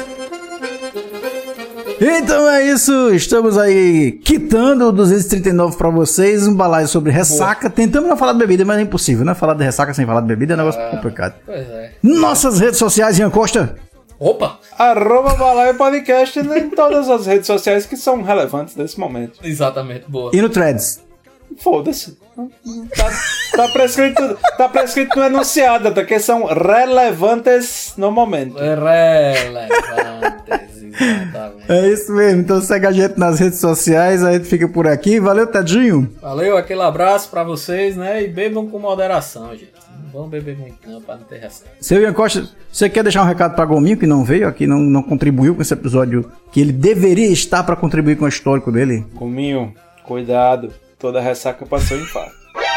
Então é isso, estamos aí quitando o duzentos e trinta e nove pra vocês, um balaio sobre ressaca. Tentamos não falar de bebida, mas é impossível, né? Falar de ressaca sem falar de bebida é um negócio complicado. Pois é. Nossas redes sociais, Ian Costa. Opa! Arroba Balaio Podcast em todas as redes sociais que são relevantes nesse momento. Exatamente, boa. E no Threads. Foda-se. Tá, tá, prescrito, tá prescrito no enunciado, tá? Que são relevantes no momento. Relevantes, exatamente. É isso mesmo, então segue a gente nas redes sociais, a gente fica por aqui. Valeu, Tadinho. Valeu, aquele abraço pra vocês, né? E bebam com moderação, gente. Não vão beber muito não, pra não ter ressaca. Seu Ian Costa, você quer deixar um recado pra Gominho, que não veio aqui, não, não contribuiu com esse episódio, que ele deveria estar pra contribuir com o histórico dele? Gominho, cuidado. Toda ressaca passou em infarto.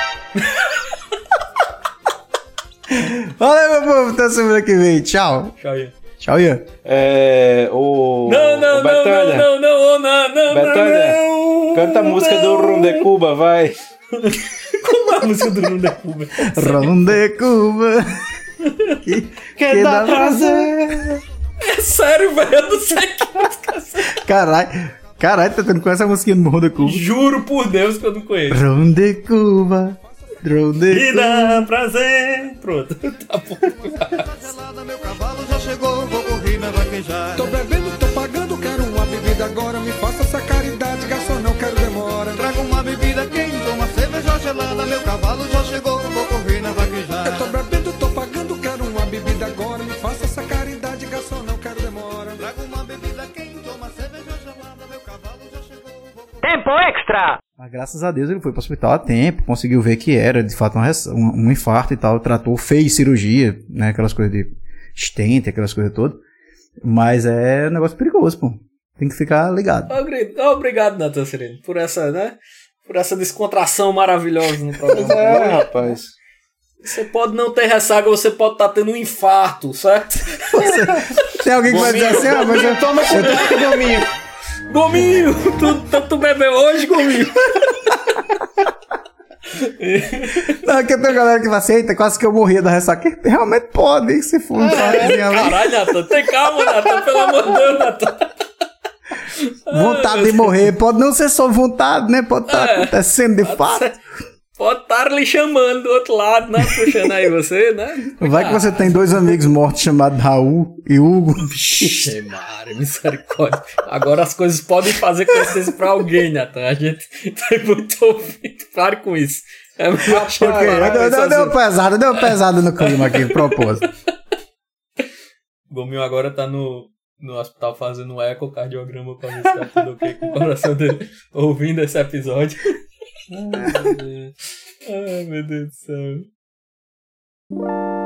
Valeu, meu povo, até semana que vem. Tchau. Tchau, Ian. Tchau, Ian. É. O. Não, não, o não, Betânia. não, não, não, não, não, Betânia, não. canta a música do Rum de Cuba, vai. Como é a música do Rum de Cuba? Rum de Cuba. que, Que dá prazer. É sério, velho, eu não sei que música é essa. Caralho, caralho, tá tendo com essa musiquinha do Rum de Cuba. Juro por Deus que eu não conheço. Rum de Cuba. Rum de E Cuba. dá prazer. Pronto, tá bom. Gelada, meu cavalo já chegou, vou correr na vaquejar. Tô bebendo, tô pagando, quero uma bebida agora. Me faça essa caridade, garçom, não quero demora. Traga uma bebida quente, uma cerveja gelada. Meu cavalo já chegou, vou correr na vaquejar. Eu tô bebendo, tô pagando, quero uma bebida agora. Me faça essa caridade, garçom, não quero demora. Traga uma bebida quente, uma cerveja gelada. Meu cavalo já chegou, vou correr. Tempo extra! Mas graças a Deus ele foi pro hospital a tempo, conseguiu ver que era de fato um, res- um, um infarto e tal, tratou, fez cirurgia, né, aquelas coisas de stent, aquelas coisas todas. Mas é um negócio perigoso, pô. Tem que ficar ligado. Obrigado, obrigado, Natan Sereno, por essa, né? Por essa descontração maravilhosa no programa. É, rapaz. Você pode não ter ressaca, você pode estar tendo um infarto, certo? Você... Tem alguém que vai dizer assim, ah, mas eu Toma cuidado, Gominho. Gominho, tu, tu, tu bebeu hoje, Gominho? Não, porque tem galera que vai assim, eita, quase que eu morria da ressaca. Realmente pode, hein, se for um infartozinho ali. Caralho, Natan, tem calma, Natan, pelo amor de Deus, Natan. Vontade de morrer, pode não ser só vontade, né? Pode estar É, acontecendo de pode fato. ser- Pode estar lhe chamando do outro lado, né? Puxando aí você, né? Vai que você tem dois amigos mortos chamados Raul e Hugo. Vixe, Mário, misericórdia. Agora as coisas podem fazer consciência pra alguém, Natan. A gente tem muito ouvido. Pare com isso. É melhor chamar Ok, isso deu, deu, deu assim. pesado, deu pesado no clima aqui, de propósito. Gominho agora tá no, no hospital fazendo um ecocardiograma pra ver se tá tudo ok com o coração dele ouvindo esse episódio. Ai, meu Deus. Ai, meu Deus do céu.